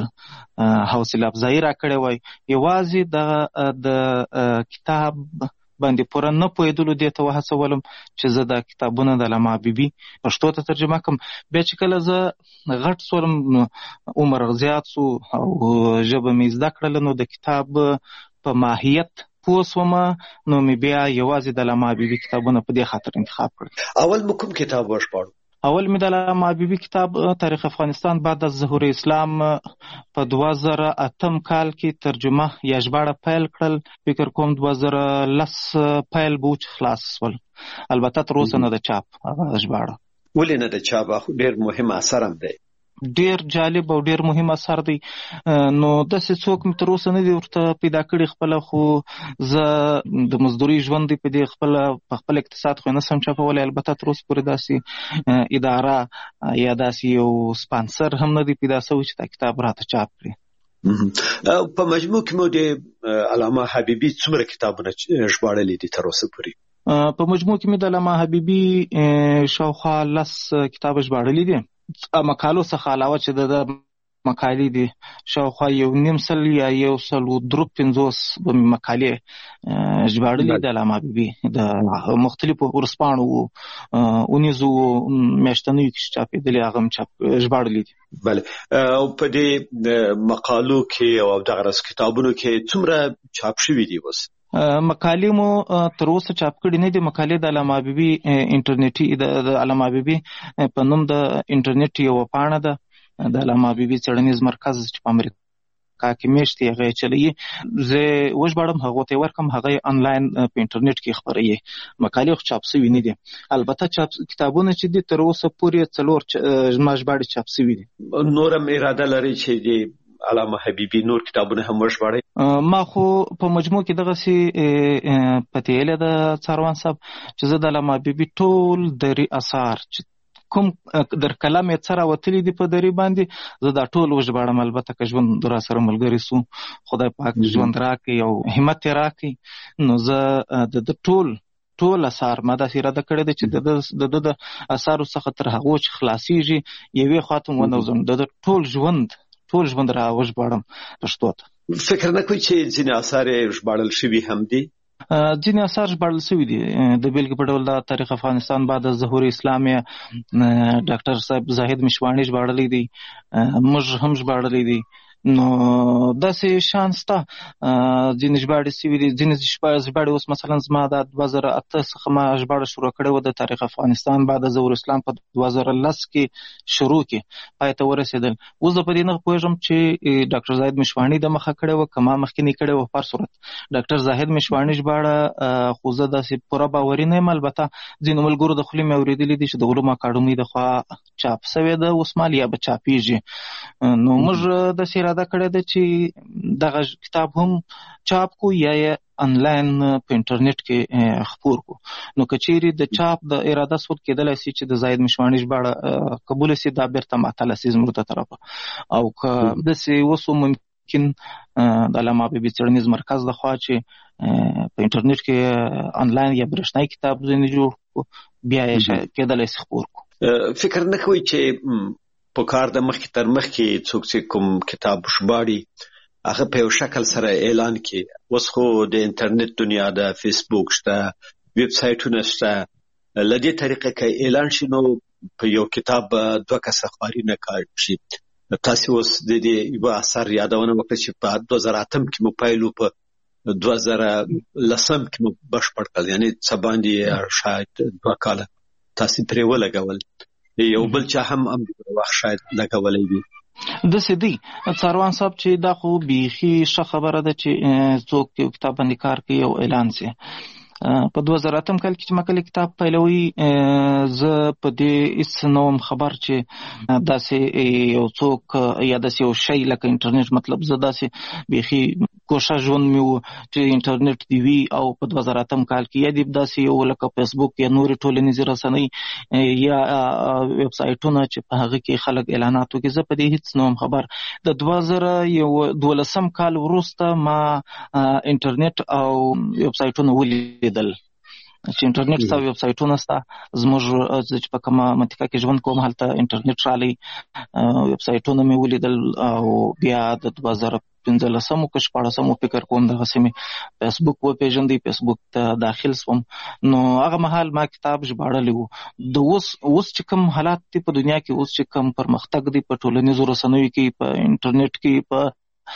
حوصله افزایي را کړی وای. یوازې د کتاب باندې پوره نه پوهېدلو دې ته وهڅولم چې زه دا کتابونه د علامه حبیبي پښتو ته ترجمه کړم. بیا چې کله زه غټ سولم، عمر زیات سو او ژبه مې زده کړله، نو د کتاب په ماهیت پوه سوم، نو مې بیا یوازې د علامه حبیبي کتابونه په دې خاطر انتخاب کړل. اول مو کوم کتاب وژباړو؟ اول مې د علامه حبیبي کتاب تاریخ افغانستان بعد از ظهور اسلام په 2008 کال کې ترجمه یا ژباړه پیل کړل. فکر کوم 2010 پیل به چې خلاص شول. البته تر اوسه نه د چاپ هغه ژباړه. ولې نه د چاپ؟ ډېر مهم اثر هم دی، ډېر جالب او ډېر مهم اثر دی. نو داسې څوک مې تر اوسه نه دی ورته پیدا کړي خپله، خو زه د مزدوري ژوند دی په دې په خپل اقتصاد خو نه سم چاپولی. البته تر اوسه پورې داسې اداره یا داسې یو سپانسر هم نه دی پیدا شوی چې دا کتاب راته چاپ کړي. په مجموع کې مو د علامه حبیبي څومره کتابونه ژباړلي دي تر اوسه پورې؟ په مجموع کې مې د علامه حبیبي شاوخوا 10 کتابه ژباړلي دي. مقالو څخه علاوه چې د مقالې دي شاوخوا 1.5 یا 153 مقالې ژباړلې د علامه حبیبي د مختلفو ورځپاڼو اونیزو میاشتنیو کې چاپېدلې هغه هم ژباړلې دي. بله، او په دې مقالو کې او دغه کتابونو کې څومره چاپ شوي دي اوس؟ مقالې مو تر اوسه چاپ کړي نه دي. مقالې د علامه حبیبي انټرنیټي د علامه حبیبي په نوم د انټرنیټ یو پاڼه ده د علامه حبیبي څېړنیز مرکز چې په امریکا کې میشت دی، هغه یې چلوي. زه وژباړم، هغو ته یې ورکړم، هغه یې انلاین په انټرنیټ کې خپروي. مقالې خو چاپ شوي نه دي. البته کتابونه چې دي تر اوسه پورې 4 زما ژباړې چاپ شوي دي. نور هم اراده لري چې د علامه حبیبي نور کتابونه هم وژباړئ؟ ما خو په مجموع کې دغسې پتې ایله ده څاروان صاحب چې زه د علامه حبیبي ټول دري اثار چې کوم در کلام یې څه راوتلي دي په دري باندې زه دا ټول وژباړم. البته که ژوند را سره ملګري سو، خدای پاک ژوند راکړي او همت یې راکړي، نو زه د ټول اثار ما داسې اراده کړې ده چې د اثارو څخه تر هغو چې خلاصېږي یوې خواته ونوځم، د ټول ژوند را وژباړم پښتو ته. فکر نه کوئ چې ځینې اثار ژباړل شوي هم دي؟ ځینې اثار ژباړل شوي دي. د بیلګې په ډول د تاریخ افغانستان بعد از ظهور اسلام یې ډاکټر صاحب زاهد مشواڼي ژباړلی دی، موږ هم ژباړلی دی. نو داسې شان شته، ځینې ژباړې شوي دي، ځینې ژباړې اوس مثلا زما د 2008 څخه ما ژباړه شروع کړې وه د تاریخ افغانستان بعد از ظهور اسلام په 2010 کې شروع کې پای ته ورسېدل. اوس زه په دې نه پوهېږم چې ډاکټر زاهد مشواڼي د مخه کړې وه که ما مخکې کړې وه. په هر صورت ډاکټر زاهد مشواڼي ژباړه خو زه داسې پوره باوري نه یم. البته ځینو ملګرو د خولې مې اورېدلي دي چې د علومو اکاډمۍ د خوا چاپ شوې ده، اوس مال یا به چاپېږي. نو موږ داسې اراده کړې ده چې دغه کتاب هم چاپ کو یا انلاین په انټرنیټ کې خپور کو. نو که چیرې د چاپ د اراده سود کېدلی شي چې د زاهد مشواڼي ژباړه قبوله شي، دا بیرته معطله شي زموږ د طرفه، او که داسې اوس ممکن د علامه حبیبي څېړنیز مرکز د خوا چې په انټرنیټ کې انلاین یا برېښنایي کتاب ځینې جوړ کو، بیا یې کېدلی شي خپور کو. فکر نه کوئ چې په کار د مخکې تر مخکې څوک چې کوم کتاب ژباړي هغه په یو شکل سره اعلان کړي؟ اوس خو د انټرنیټ دنیا ده، فیسبوک شته، ویب سایټونه شته، له دې طریقې که اعلان شي نو په یو کتاب 2 کسه خواري نه شي. تاسو اوس د دې یو اثر یادونه وکړه چې په 2008 کې مو پیلو، په 2010 کې مو بشپړ کړل، یعنی څه باندې شاید 2 کاله تاسو پرې ولګول. یو بل چا هم وخت شاید لګولای وي. د سدي څاروان صاحب چې دا خو بیخي ښه خبره ده چې څوک یو کتاب باندې کار کوي او اعلان سي. په 2008 کال کې چې ما کله کتاب پیلوي زه په دې هیڅ نه وم خبر چې داسې یو څوک یا داسې یو شی لکه انټرنیټ، مطلب زه داسې بیخي کوشش ژوند مې و چې انټرنیټ دی وي او په 2008 کال کې یا دې داسې یو لکه فیسبوک یا نورې ټولنیزې رسنۍ یا ویب سایټونه چې په هغه کې خلک اعلانات وکړي، زه په دې هیڅ نه وم خبر. د 2012 کال وروسته ما انټرنیټ او ویب سایټونه ولیدل چې انټرنیټ ستا ویب سایټونه ستا زموږ چې په کومه منطقه کې ژوند کوم هلته انټرنیټ رالی، ویب سایټونه مې ولیدل او بیا د 2015 کې 14 فکر کوم دغسې مې فیسبوک وپېژندی، فیسبوک ته داخل سوم. نو هغه مهال ما کتاب ژباړلی و. د اوس چې کوم حالات دي په دنیا کې، اوس چې کوم پرمختګ دی په ټولنیزو رسنیو کې، په انټرنیټ کې، په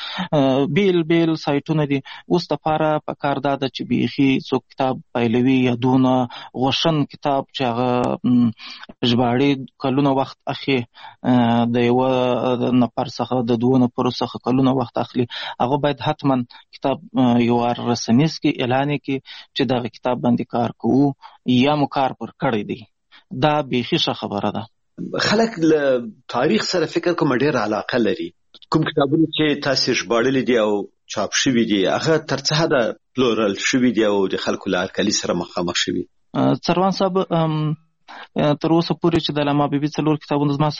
بیل سایټونه دي، اوس دپاره پکار دا ده چې بیخي څوک کتاب پیلوي یا دونه غوښن کتاب چې هغه ژباړي کلونه وخت اخلي، د یوه نفر څخه د دوه نفرو څخه کلونه وخت اخلي، هغه باید حتما کتاب یو رسنیز کې اعلان کړي چې دغه کتاب باندې کار کوو یا مو کار پر کړی دی. دا بیخي ښه خبره ده. خلک له تاریخ سره فکر کوم ډېر علاقه لري. کوم کتابونه چې تاسو ژباړلي دي او چاپ شوي دي هغه تر څه حده پلورل شوي دي او د خلکو له هرکلي سره مخامخ شوي؟ څاروان صاحب تر اوسه پورې چې د علامه حبیبي 4 کتابونه زما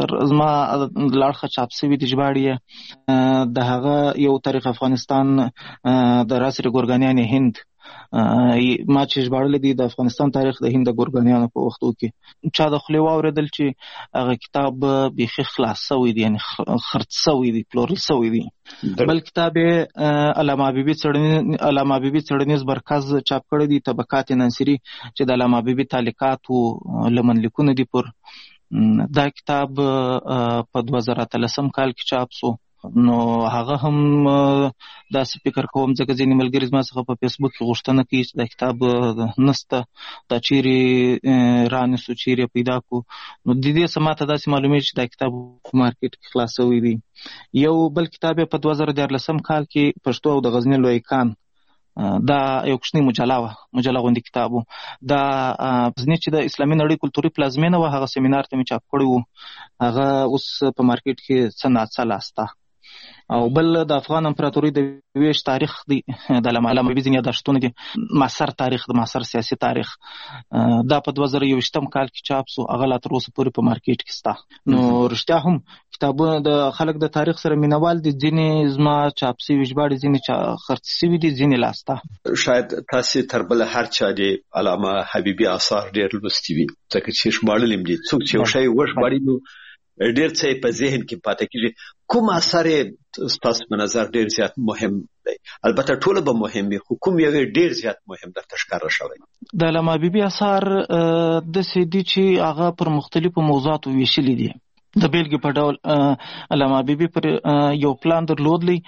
د لاړخه چاپ شوي دي ژباړي، د هغه یو تاریخ افغانستان د راسر ګورګانیان هند ما چې ژباړلی دی، د افغانستان تاریخ د هند د ګورګانیانو په وختو کې چا د خولې واورېدل چې هغه کتاب بیخي خلاص شوی دی، یعنی خرڅ شوی دی، پلورل شوی دی. بل کتاب علامه حبیبي څېړنیز مرکز چاپ کړی دی، طبقات ناصري، چې د علامه حبیبي تعلیقاتو لمنلیکونه دي پر. دا کتاب په 2013 کال کې چاپ سو. نو هغه هم داسې فکر کوم ځکه ځینې ملګري زما څخه په فیسبوک کې غوښتنه کوي چې دا کتاب نسته، دا چیرې رانیسو، چیرې پیدا کو. نو د دې څه ماته داسې معلومیږي چې دا کتاب په مارکیټ کې خلاص شوی دی. یو بل کتاب په 2014 کال کې پښتو او د غزني لوی کان، دا یو کوچنی مجله غوندې کتاب و. دا غزني چې د اسلامي نړۍ کلتوري پلازمینه وه، هغه سیمینار ته مې چاپ کړی و، هغه اوس په مارکیټ کې څه ناڅه لاسته. او بل د افغان امپراتورۍ د ویش تاریخ دی، د علامه حبیبي ځینې یاداشتونه دي، معاصر تاریخ، د معاصر سیاسي تاریخ، دا په 2021 کال کې چاپ سو، هغه لا تر اوسه پورې په مارکیټ کې شته. نو رښتیا هم کتابونه د خلک د تاریخ سره مینوال دي، ځینې زما چاپ شوي ژباړي، ځینې خرڅ شوي دي، ځینې لاسته. شاید تاسو تر بل هر چا د علامه حبیبي آثار ډېر لوستي وي، ځکه چې ژباړل هم دي. څوک چې یو شی وژباړي نو ډېر څه په ذهن کې پاتې کېږي. کوم اثر ستاسو په نظر ډېر زیات مهم دی؟ البته ټول به مهم وي، خو کوم یو ډېر زیات مهم درته ښکاره شوی؟ د علامه حبیبي اثار داسې دي چې هغه پر مختلفو موضوعاتو ویشلي دي. د بیلګې په ډول علامه حبیبي پر یو پلان درلودلی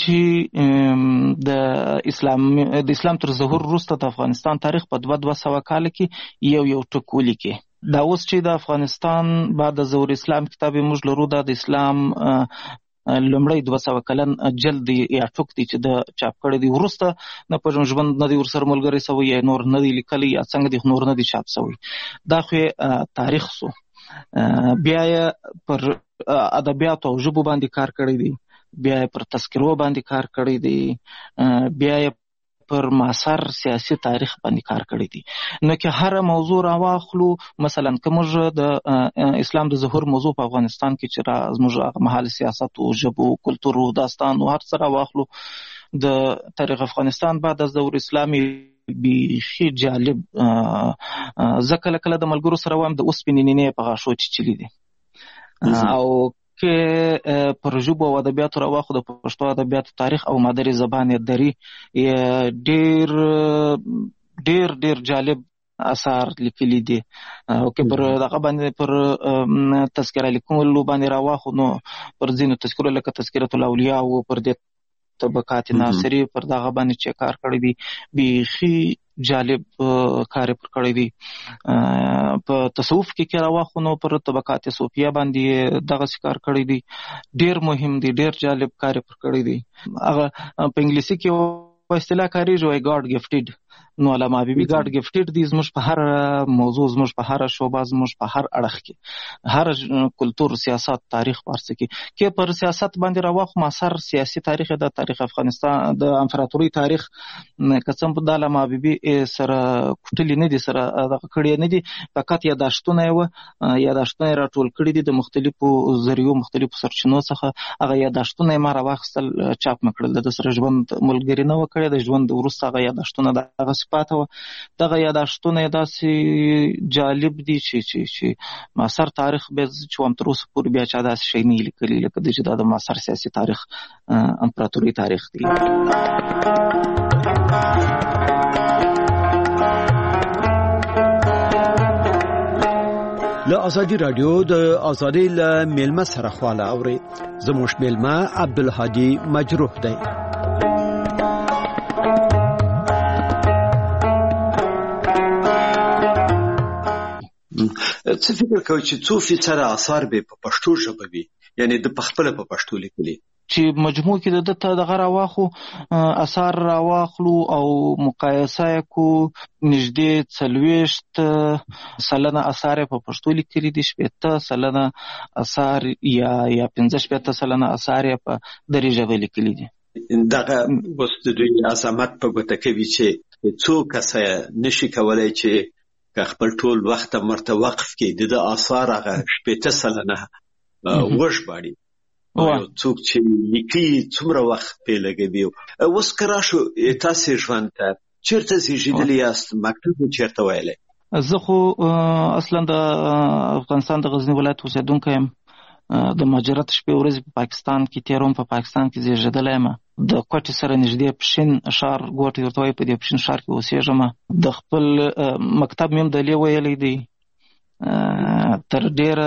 چې د اسلام تر ظهور وروسته د افغانستان تاریخ په 200 کال کې یو ټک ولیکي. دا اوس چې د افغانستان بعد د ظهور اسلام کتاب موږ لرو، دا د اسلام لومړی 200 کلن جلد یا ټوک دی چې د چاپ کړی دی، وروسته نه پوهېږم ژوند نه دی ورسره ملګری شوی یا نور نه دی لیکلی یا څنګه دی نور نه دی چاپ شوی. دا خو تاریخ سو. بیا یې پر ادبیاتو او ژبو باندې کار کړی دی، بیا یې پر تذکرو باندې کار کړی دی، بیا یې پر معاصر سیاسي تاریخ باندې کار کړی دی. نو که هر موضوع راواخلو، مثلا که موږ د اسلام د ظهور موضوع په افغانستان کې چې زموږ مهال سیاست او ژبو کلتور او داستان او هر څه راواخلو، د تاریخ افغانستان بعد از ظهور اسلامي بیخي جالب، زه کله کله د ملګرو سره وایم د اوسپنې نینې په غاښو چیچلي دي. او که پر ژبو او ادبیاتو راواخلو، د پښتو ادبیاتو تاریخ او مادري زبان دري ډېر ډېر جالب اثار لیکلي دي. او که پر دغه باندې پر تذکره لیکلو باندې راواخلو، نو پر ځینو تذکرو لکه تذکرة الاولیاء او پر دې طبقات ناصري پر دغه باندې چې کار کړی دی، بیخي جالب کار پر کړی دی. په تصوف کې راواخو نو پر طبقات صوفیه باندې دغه کار کړی دی، ډیر مهم دی، ډیر جالب کار پر کړی دی. هغه په انګلیسي کې اصطلاح کاریږي وای ګاډ گیفټډ. نو علامه حبیبي ګاډ گیفټډ دی زموږ په هر موضوع، زموږ په هر شعبه، زموږ په هر اړخ کې، هر کلتور، سیاست، تاریخ پارسه کې پر سیاست باندې راواخو اثر سیاسي تاریخ د تاریخ افغانستان د امپراتوري تاریخ قسم په علامه حبیبي سره کوټلی نه دي، سره دغه کړی نه دي، فقط یاداشتونه راټول کړي دي د مختلفو ذریعو، مختلفو سرچینو څخه. هغه یاداشتونه ما راواخیستل، چاپ مکړل. د سره ژوند ملګری نه وکړي، د ژوند وروسته هغه یاداشتونه دغه صفات و. دغه یاداشتونه داسې جالب دي چې معاصر تاریخ به چې هم تر اوسه پورې بیا چا داسې شی نه لیکلي لکه د چې دا د معاصر سیاسي تاریخ امپراتوري تاریخ دی. له ازادي رادیو د ازادي له میلمه سره خواله اوري. زموږ میلمه عبدالهادي مجروح دی. څه فکر کوي چې څو فیصده آثار به په پښتو ژبه وي، یعنی د خپل په پښتو لیکلي؟ چې مجموع کې د دغه راواخو آثار راواخلو او مقایسه کو نږدې 40% آثار په پښتو لیکلي دي، 70% آثار یا 15% آثار په دري ژبه لیکلي دي. دغه اوس د دوی عظمت په ګوته کوي چې څو کسه نشي کولای چې که خپل ټول وخت مرته وقف کې د آثار هغه 70% وژباړي. یو څوک چې لیکي څومره وخت په لګوي. اوس کرا شو تاسو ژوند ته چیرته زیږیدلی یاست؟ مکتب چیرته ویلې؟ زه خو اصلا د افغانستان د غزنی ولایت اوسیدونکی یم. د مهاجرت شپې ورځې په پاکستان کې تیروم. په پاکستان کې زیږیدلی یم. د کوټې سره نږدې پښین ښار ګوټ ورته وایي، په دې پښین ښار کې اوسېږم. د خپل مکتب مې هم دلې ویلی دی. تر ډیره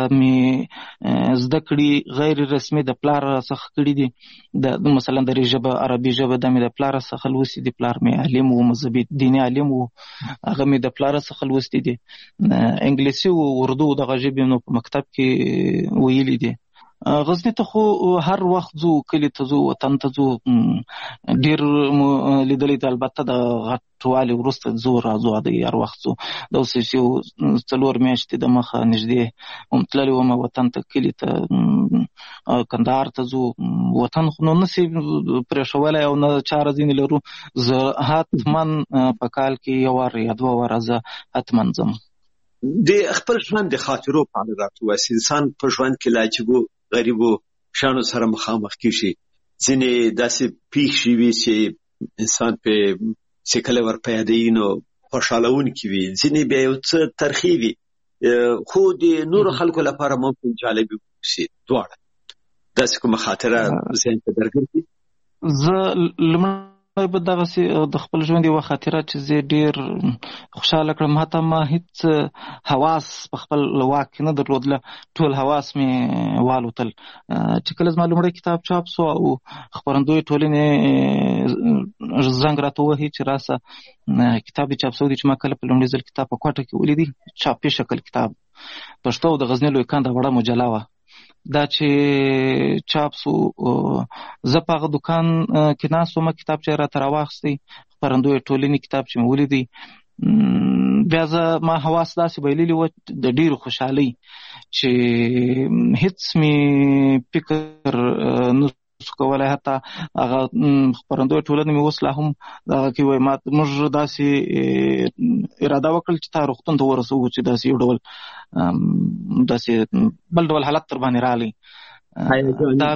مې زده کړي غیر رسمي د پلار څخه کړي دي. د مثلا دري ژبه، عربي ژبه د مې د پلار څخه لوستي دي. پلار مې عالم و، مذهبي دیني عالم و، هغه مې د پلار څخه لوستي دي. انګلیسي او اردو دغه ژبې نو په مکتب کې ویلي دي. غزنی ته خو هر وخت ځو، کلی ته ځو، وطن ته ځو. ډیر لیدلی د البته د غټوالي وروسته ځو راځو، د هر وخت ځو. د اوس یو 4 میاشتې د مخه نږدې هم تللی وم وطن ته، کلی ته، کندهار ته ځو. وطن خو نو نسي پرېښولی او نه چاره ځینې لرو. زه حتمن په کال کې 1 وار یا 2 واره زه حتمن ځم. د خپل ژوند د خاطرو په اړه راته انسان په ژوند کې لاجبو غریبو شانو سره مخامخ کیږي. ځینې داسې پیښې وي چې انسان په سکله ور پیدا نو خوشالونکي وي، ځینې بیا یو څه ترخی وي، خو د نور خلکو لپاره ممکن جالب وي. دواړه داسې کومه خاطره ذهن ته درګرځي؟ زه لمړی به دغسې د خپل ژوند یوه خاطره چې زه ډېر خوشحاله کړم. حتی ما هیڅ حواس په خپل واک کې نه درلودله، ټول حواس مې والوتل. چې کله زما لومړی کتاب چاپ سو او خپرندوی ټولنې زنګ راته ووهي چې راسه کتاب دې چاپ سوی دی، چې ما کله په لومړي ځل کتاب په کوټه کې ولیدی، چاپي شکل کتاب، پښتو د غزني لوی کنده وړه مجله وه. دا چې چاپ سو زه په هغه دکان کې ناست وم، کتاب چې راته راواخیستی، خپرندوی ټولنې کتاب چې مې ولیدی، بیا زه ما حواس داسې بایللي وه د ډېرو خوشحالۍ چې هیڅ مې فکر نه سو کولی. حتی هغه خپرندوی ټولنه مې اوس لا هم هغه کې وایي موږ داسې اراده وکړل چې تا روغتون ته ورسوو چې داسې یو ډول داسې بل ډول حالت در باندې راغلی. دا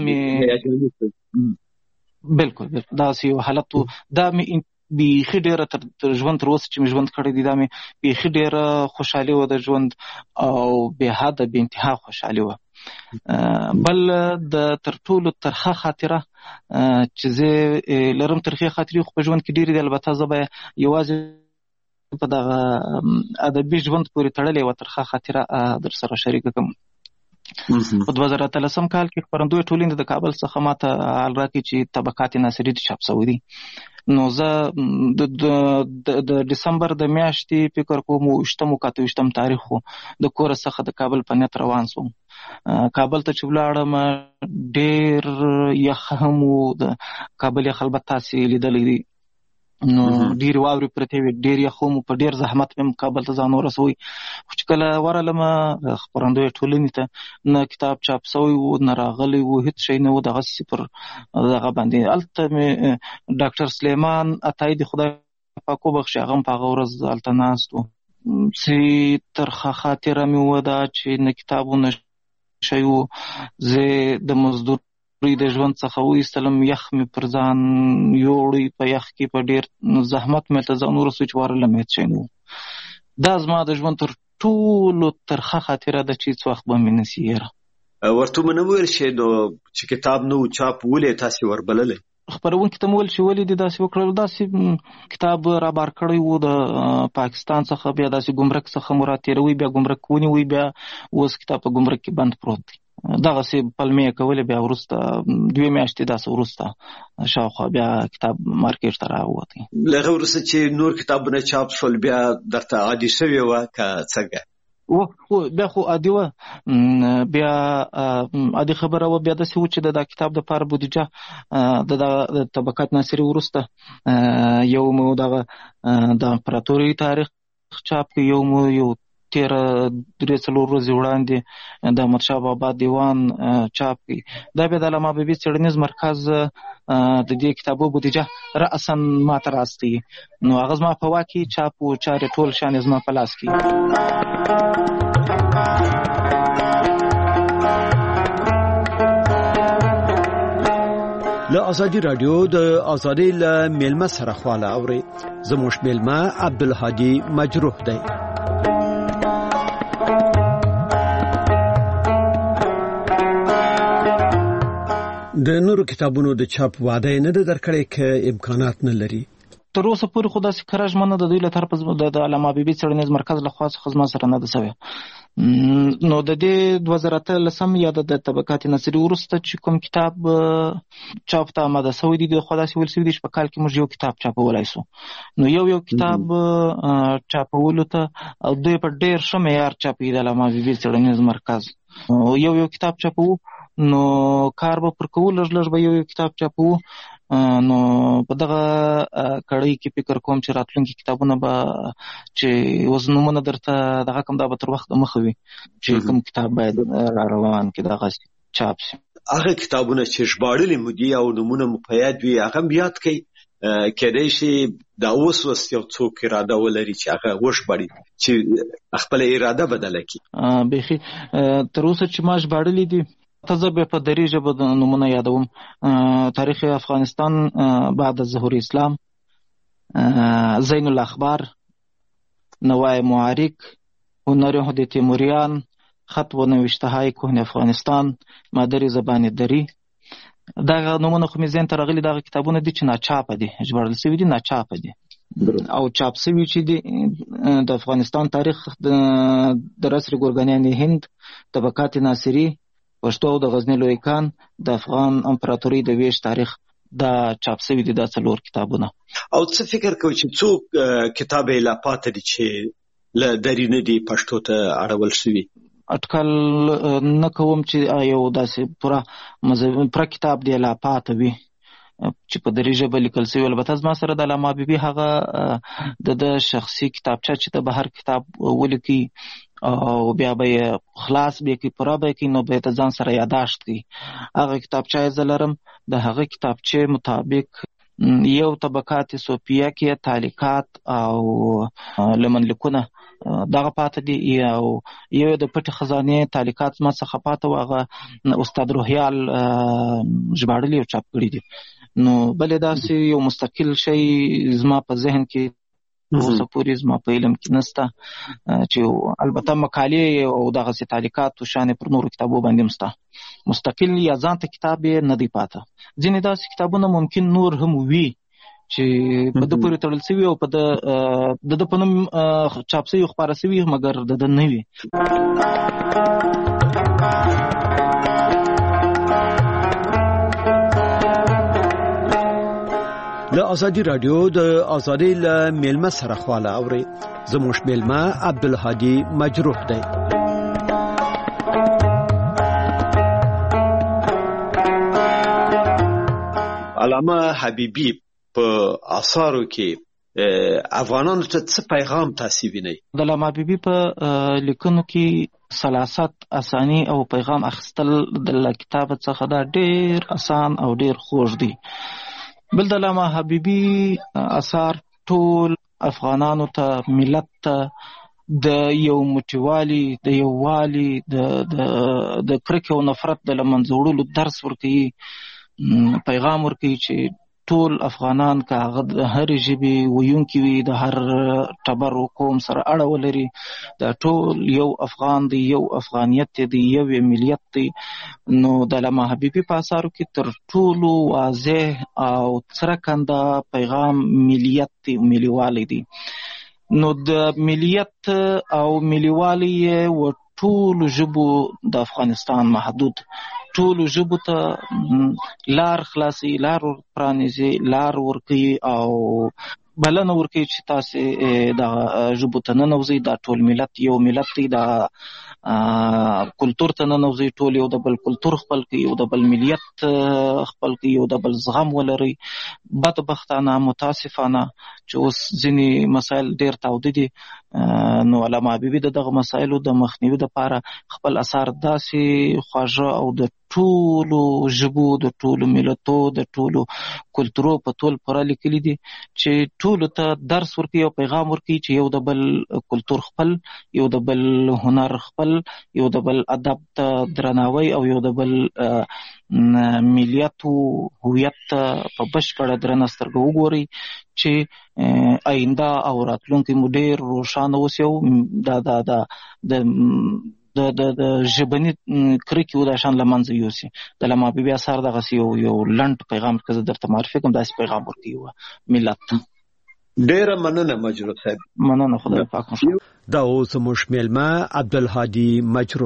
مې بالکل داسې یو حالت و. دا مې بیخي ډېره تر ژوند تر اوسه چې مې ژوند کړی دی، دا مې بیخي ډېره خوشحالي وه د ژوند او بې حده بې انتها خوشحالي وه. بل د تر ټولو ترخه خاطره چې زه لرم، ترخې خاطرې خو په ژوند کې ډېرې دي، البته زه به یوازې په دغه ادبي ژوند پورې تړلې یوه ترخه خاطره در سره شریکه کړم. په 2013 کال کې خپرندوی ټولنې د کابل څخه ماته حال راکړي چې طبقات ناصري چاپ شوی دی. نو زه د دسمبر د میاشتې فکر کوم 28 تاریخ د کور څخه د کابل په نیت روان شوم. کابل ته چې ولاړم ډېر یخ هم و، د کابل یخ البته تاسې لیدلی دی، نو ډېرې واورې پرتې وې، ډېر یخ هم په ډېر زحمت مې کابل ته ځان ورسوی. خو چې کله ورغلم خپرندویه ټولنې ته نه کتاب چاپ شوی و نه راغلی و، هېڅ شی نه و، دغسې پر دغه باندې. هلته مې ډاکټر سلیمان عطایي د خدای پاک وبخښي، هغه هم په هغه ورځ هلته ناست و. چې ترخه خاطره مې وده چې نه کتاب و نه شی و. زه د مزدور د ژوند څخه وایستلم، یخ مې پر ځان یوړی، په یخ کې په ډېر زحمت مې ته ځان ورسوی چې ورغلم هېڅ شی نه و. دا زما د ژوند تر ټولو ترخه خاطره ده چې هېڅ وخت به مې نه سي هېره. ورته مې نه ویل چې کتاب نه و چاپ، ولې تاسې وربللی؟ خپرونکي ته مې ویل چې ولې دې داسې وکړل. داسې کتاب رابار کړی و د پاکستان څخه، بیا داسې ګمرک څخه مو راتېروي، بیا ګمرک ونیوي، بیا اوس کتاب په ګمرک کې بند پروت دی. دغسې پلمې یې کولې. بیا وروسته 2 میاشتې داسې وروسته شاوخوا بیا کتاب مارکېټ ته راووتی. له هغه وروسته چې نور کتابونه چاپ شول بیا درته عادي شوې وه که څنګه؟ بیا خو عادي وه، بیا عادي خبره وه. بیا داسې و چې د دا کتاب دپاره بودیجه د طبقات ناصري وروسته یو مو دغه د امپراتورۍ تاریخ چاپ کړي، یو مو یو 13-4 ورځې وړاندې د احمدشاه بابا دیوان چاپ کړي. دا بیا د علامه حبیبي څېړنیز مرکز د دې کتابو بودیجه رأساً ما ته راستوي، نو هغه زما په واک کې چاپ و چارې ټول شان زما په لاس کې. له ازادي رادیو د ازادي له میلمه سره خواله اوري. زموږ میلمه عبدالهادي مجروح دی. د نورو کتابونو د چاپ وعده نه ده درکړې که امکانات نه لري؟ تر اوسه پورې خو داسې کره ژمنه د دوی له طرفه د علامه حبیبي څېړنیز مرکز له خوا څخه زما سره نه ده سوې. نو د دې 2013 یا د طبقات ناصري وروسته چې کوم کتاب چاپ ته آماده سوی دی، خو داسې ویل سوي دي چې په کال کې موږ یو کتاب چاپولی سو. نو یو کتاب چاپولو ته او دوی په ډېر ښه معیار چاپوي د علامه حبیبي څېړنیز مرکز. یو کتاب چاپو، نو کار به پر کوو، لږ به یو کتاب چاپو. نو په دغه کړۍ کې فکر کوم چې راتلونکي کتابونه به چې اوس نومونه درته دغه کوم دا به تر وخت مخه وي چې کوم کتاب باید را روان کې دغه چاپ شي. هغه کتابونه چې ژباړلي مو دي او نومونه مو په یاد وي هغه هم یاد کړئ، کېدای شي دا اوس یو څوک اراده ولري چې هغه وژباړي، چې خپله اراده بدله کړي. بیخي تر اوسه چې ما ژباړلي دي ته زه بیا په دري ژبه د نومونه یادوم. تاریخ افغانستان بعد از ظهور اسلام، زین الاخبار، نوای معارک، هنر عهد تیموریان، خط و نوشته های کهن افغانستان، مادری زبان دری. دا نومونه خو مې ذهن ته راغلي. دغه کتابونه دي چې ناچاپه دي، ژباړل سوي دي ناچاپه دي، او چاپ سوي چې دي د افغانستان تاریخ د رسر ګورګانیان هند، طبقات ناصري، پښتو او د غزنی لوی کان، د افغان امپراتورۍ د ویش تاریخ، دا چاپ سوي دي دا 4 کتابونه. او څه فکر کوي چې څوک کتاب یې لا پاته دي چې له دري نه دي پښتو ته اړول شوي؟ اټکل نه کوم چې یو داسې پوره کتاب دی لا پاته وي چې په دري ژبه لیکل شوی. البته زما سره د علامه حبیبي هغه د شخصي کتابچه چې د بهر کتاب ولیکي او بیا به یې خلاص به یې پوره به یې نو به یې د ځان سره یاداشت کړي. هغه کتابچه یې زه لرم. د هغه کتابچې مطابق یو طبقات صوفیه کې تعلیقات او لمنلیکونه دغه پاته دي، یو د پټې خزانې تعلیقات ما څخه پاته و، هغه استاد روحیال ژباړلي او چاپ کړي دي. نو بلې داسې یو مستقل شی زما په ذهن کې اوسه پورې زما په علم کې نسته، چې البته مقالې او دغسې تعلیقات و شانې پر نورو کتابو باندې هم سته. مستقل یا ځان ته کتاب یې نه دی پاته. ځینې داسې کتابونه ممکن نور هم وي چې په ده پورې تړل سوي او د ده په نوم چاپ سوي خپاره سوي مګر د ده نه وي. له ازادي رادیو د ازادي له میلمه سره خواله اوري زموږ میلمه عبدالهادي مجروح دی. علامه حبیبی په آثارو کې افغانانو ته څه پیغام تاسو وینئ؟ د علامه حبیبی په لیکنو کې سلاست اسانی او پیغام اخیستل د کتاب څخه دا ډیر آسان او ډیر خوږ دي. بل د علامه حبیبی اثار ټول افغانانو ته، ملت ته د یو موټیوالي، د یووالي، د کرکې او نفرت د لمنځه وړلو درس ورکوي، پیغام ورکوي چې ټول افغانان که هغه د هرې ژبې ویونکي وي، د هر ټبر و قوم سره اړه ولري، دا ټول یو افغان دی، یو افغانیت دی، یو ملیت دی. نو د علامه حبیبي په اثارو کې تر ټولو واضح او څرګنده پیغام ملیت دی، ملیوالی دی. نو د ملیت او ملیوالی یې و ټولو ژبو د افغانستان محدود، ټولو ژبو ته لار خلاصي، لار پرانیزي، لار ورکوي او بلنه ورکوي چې تاسې د ژبو ته ننوځئ. دا ټول ملت یو ملت دی، دا کلتور ته ننوځئ، ټول یو د بل کلتور خپل کړئ، یو د بل ملیت خپل کړئ، یو د بل زغم ولرئ. بدبختانه، متاسفانه چې اوس ځینې مسایل ډېر تاوده دي. نو علامه حبیبي د دغه مسایلو د مخنیوي دپاره خپل اثار داسې خواږه او د ټولو ژبو، د ټولو ملتو، د ټولو کلتورو په ټول پوره لیکلي دي چې ټولو ته درس ورکوي او پیغام ورکوي چې یو د بل کلتور خپل، یو د بل هنر خپل، یو د بل ادب ته درناوی او یو د بل ملیت او هویت ته په بشپړه درنه سترګه وګورئ چې آینده او راتلونکی مو ډېر روښانه اوسي او د ژبني کرکې او دا شان له منځه یوسي. د علامه حبیبي اثار دغسې یو لنډ پیغام که زه درته معرفي کړم، داسې پیغام ورکوي ملت ته. ډېره مننه مجروح صاحب. مننه، خدای پاک مو ښه. دا اوس زموږ میلمه عبدالهادي مجروح.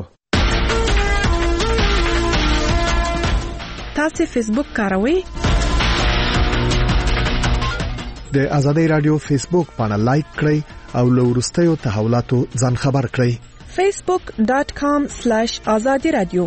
تاسو فیسبوک کاروئ؟ د ازادي رادیو فیسبوک باندې لایک کړئ او له وروستیو تحولاتو ځان خبر کړئ. facebook.com/azadi radio.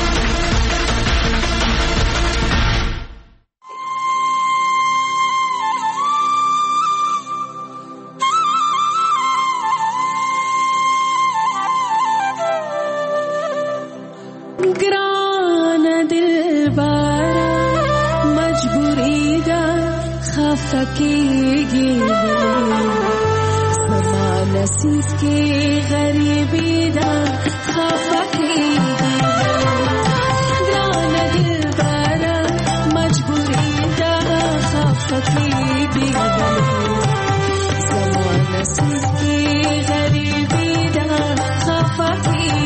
ग्रान दिलबरा मजबूरी दा खफकीगी समा नसीब की गरीबी दा खफकीगी ग्रान दिलबरा मजबूरी दा खफकीगी समा नसीब की गरीबी दा खफकीगी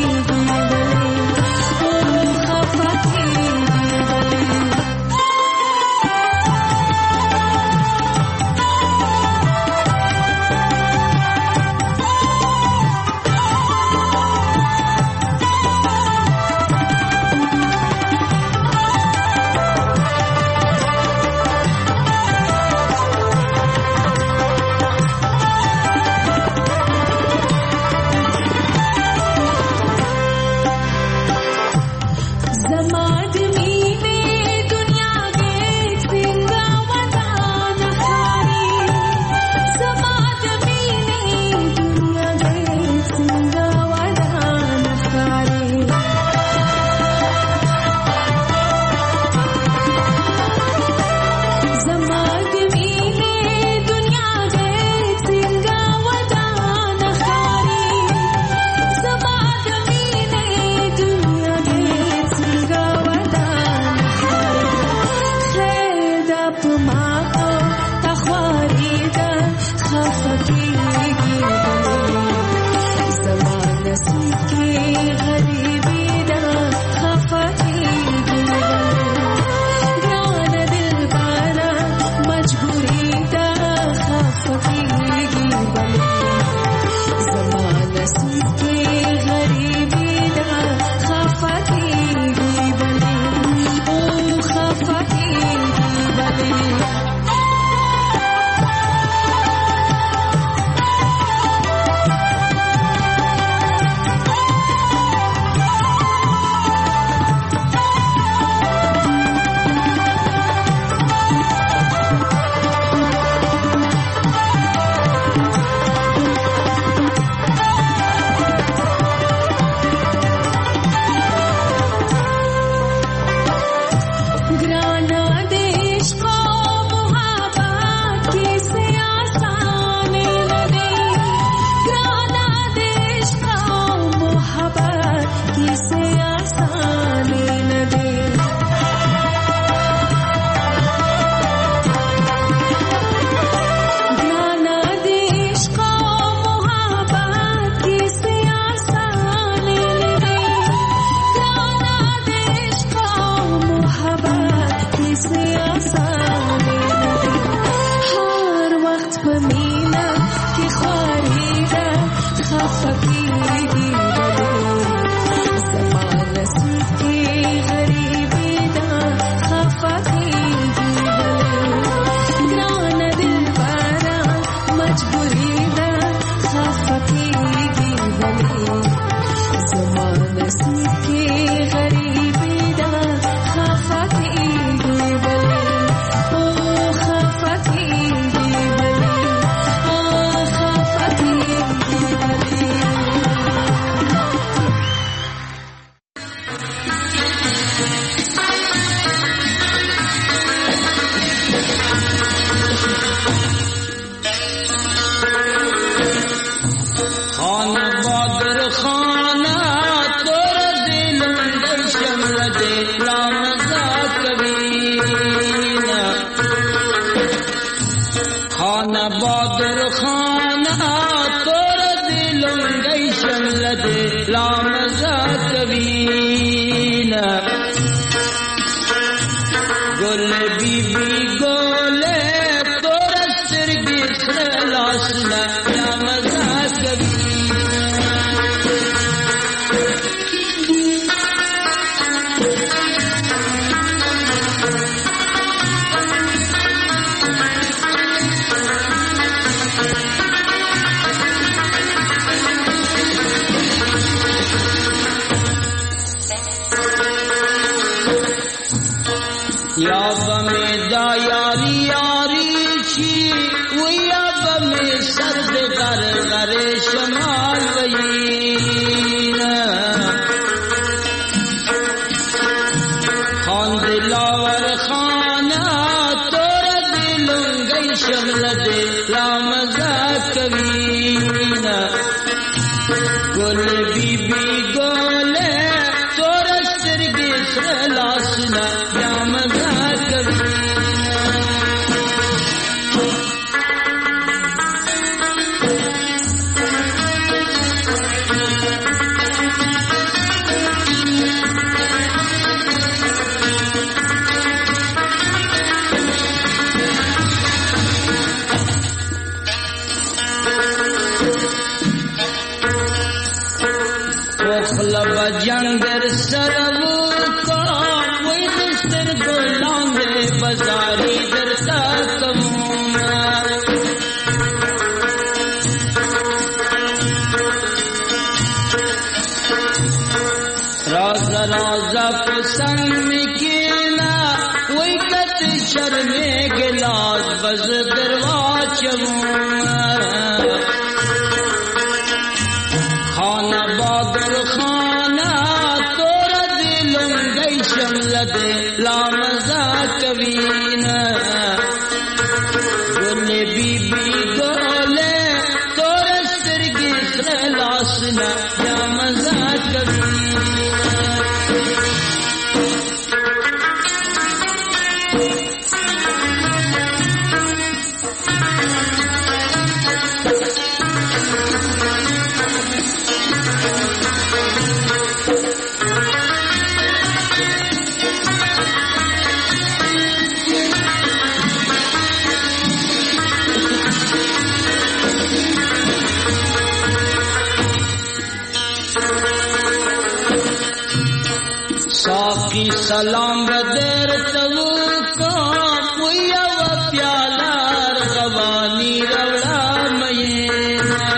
सलाम बदर तवो का कोया व प्याला रवानी रवड़ा मयेना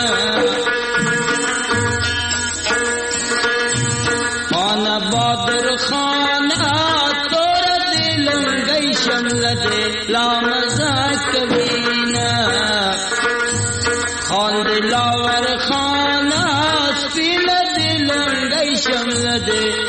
खाना बदर खाना तोर दिल गई शमल दे लामजा कबीना खान दिलावर खाना सिल दिल गई शमल दे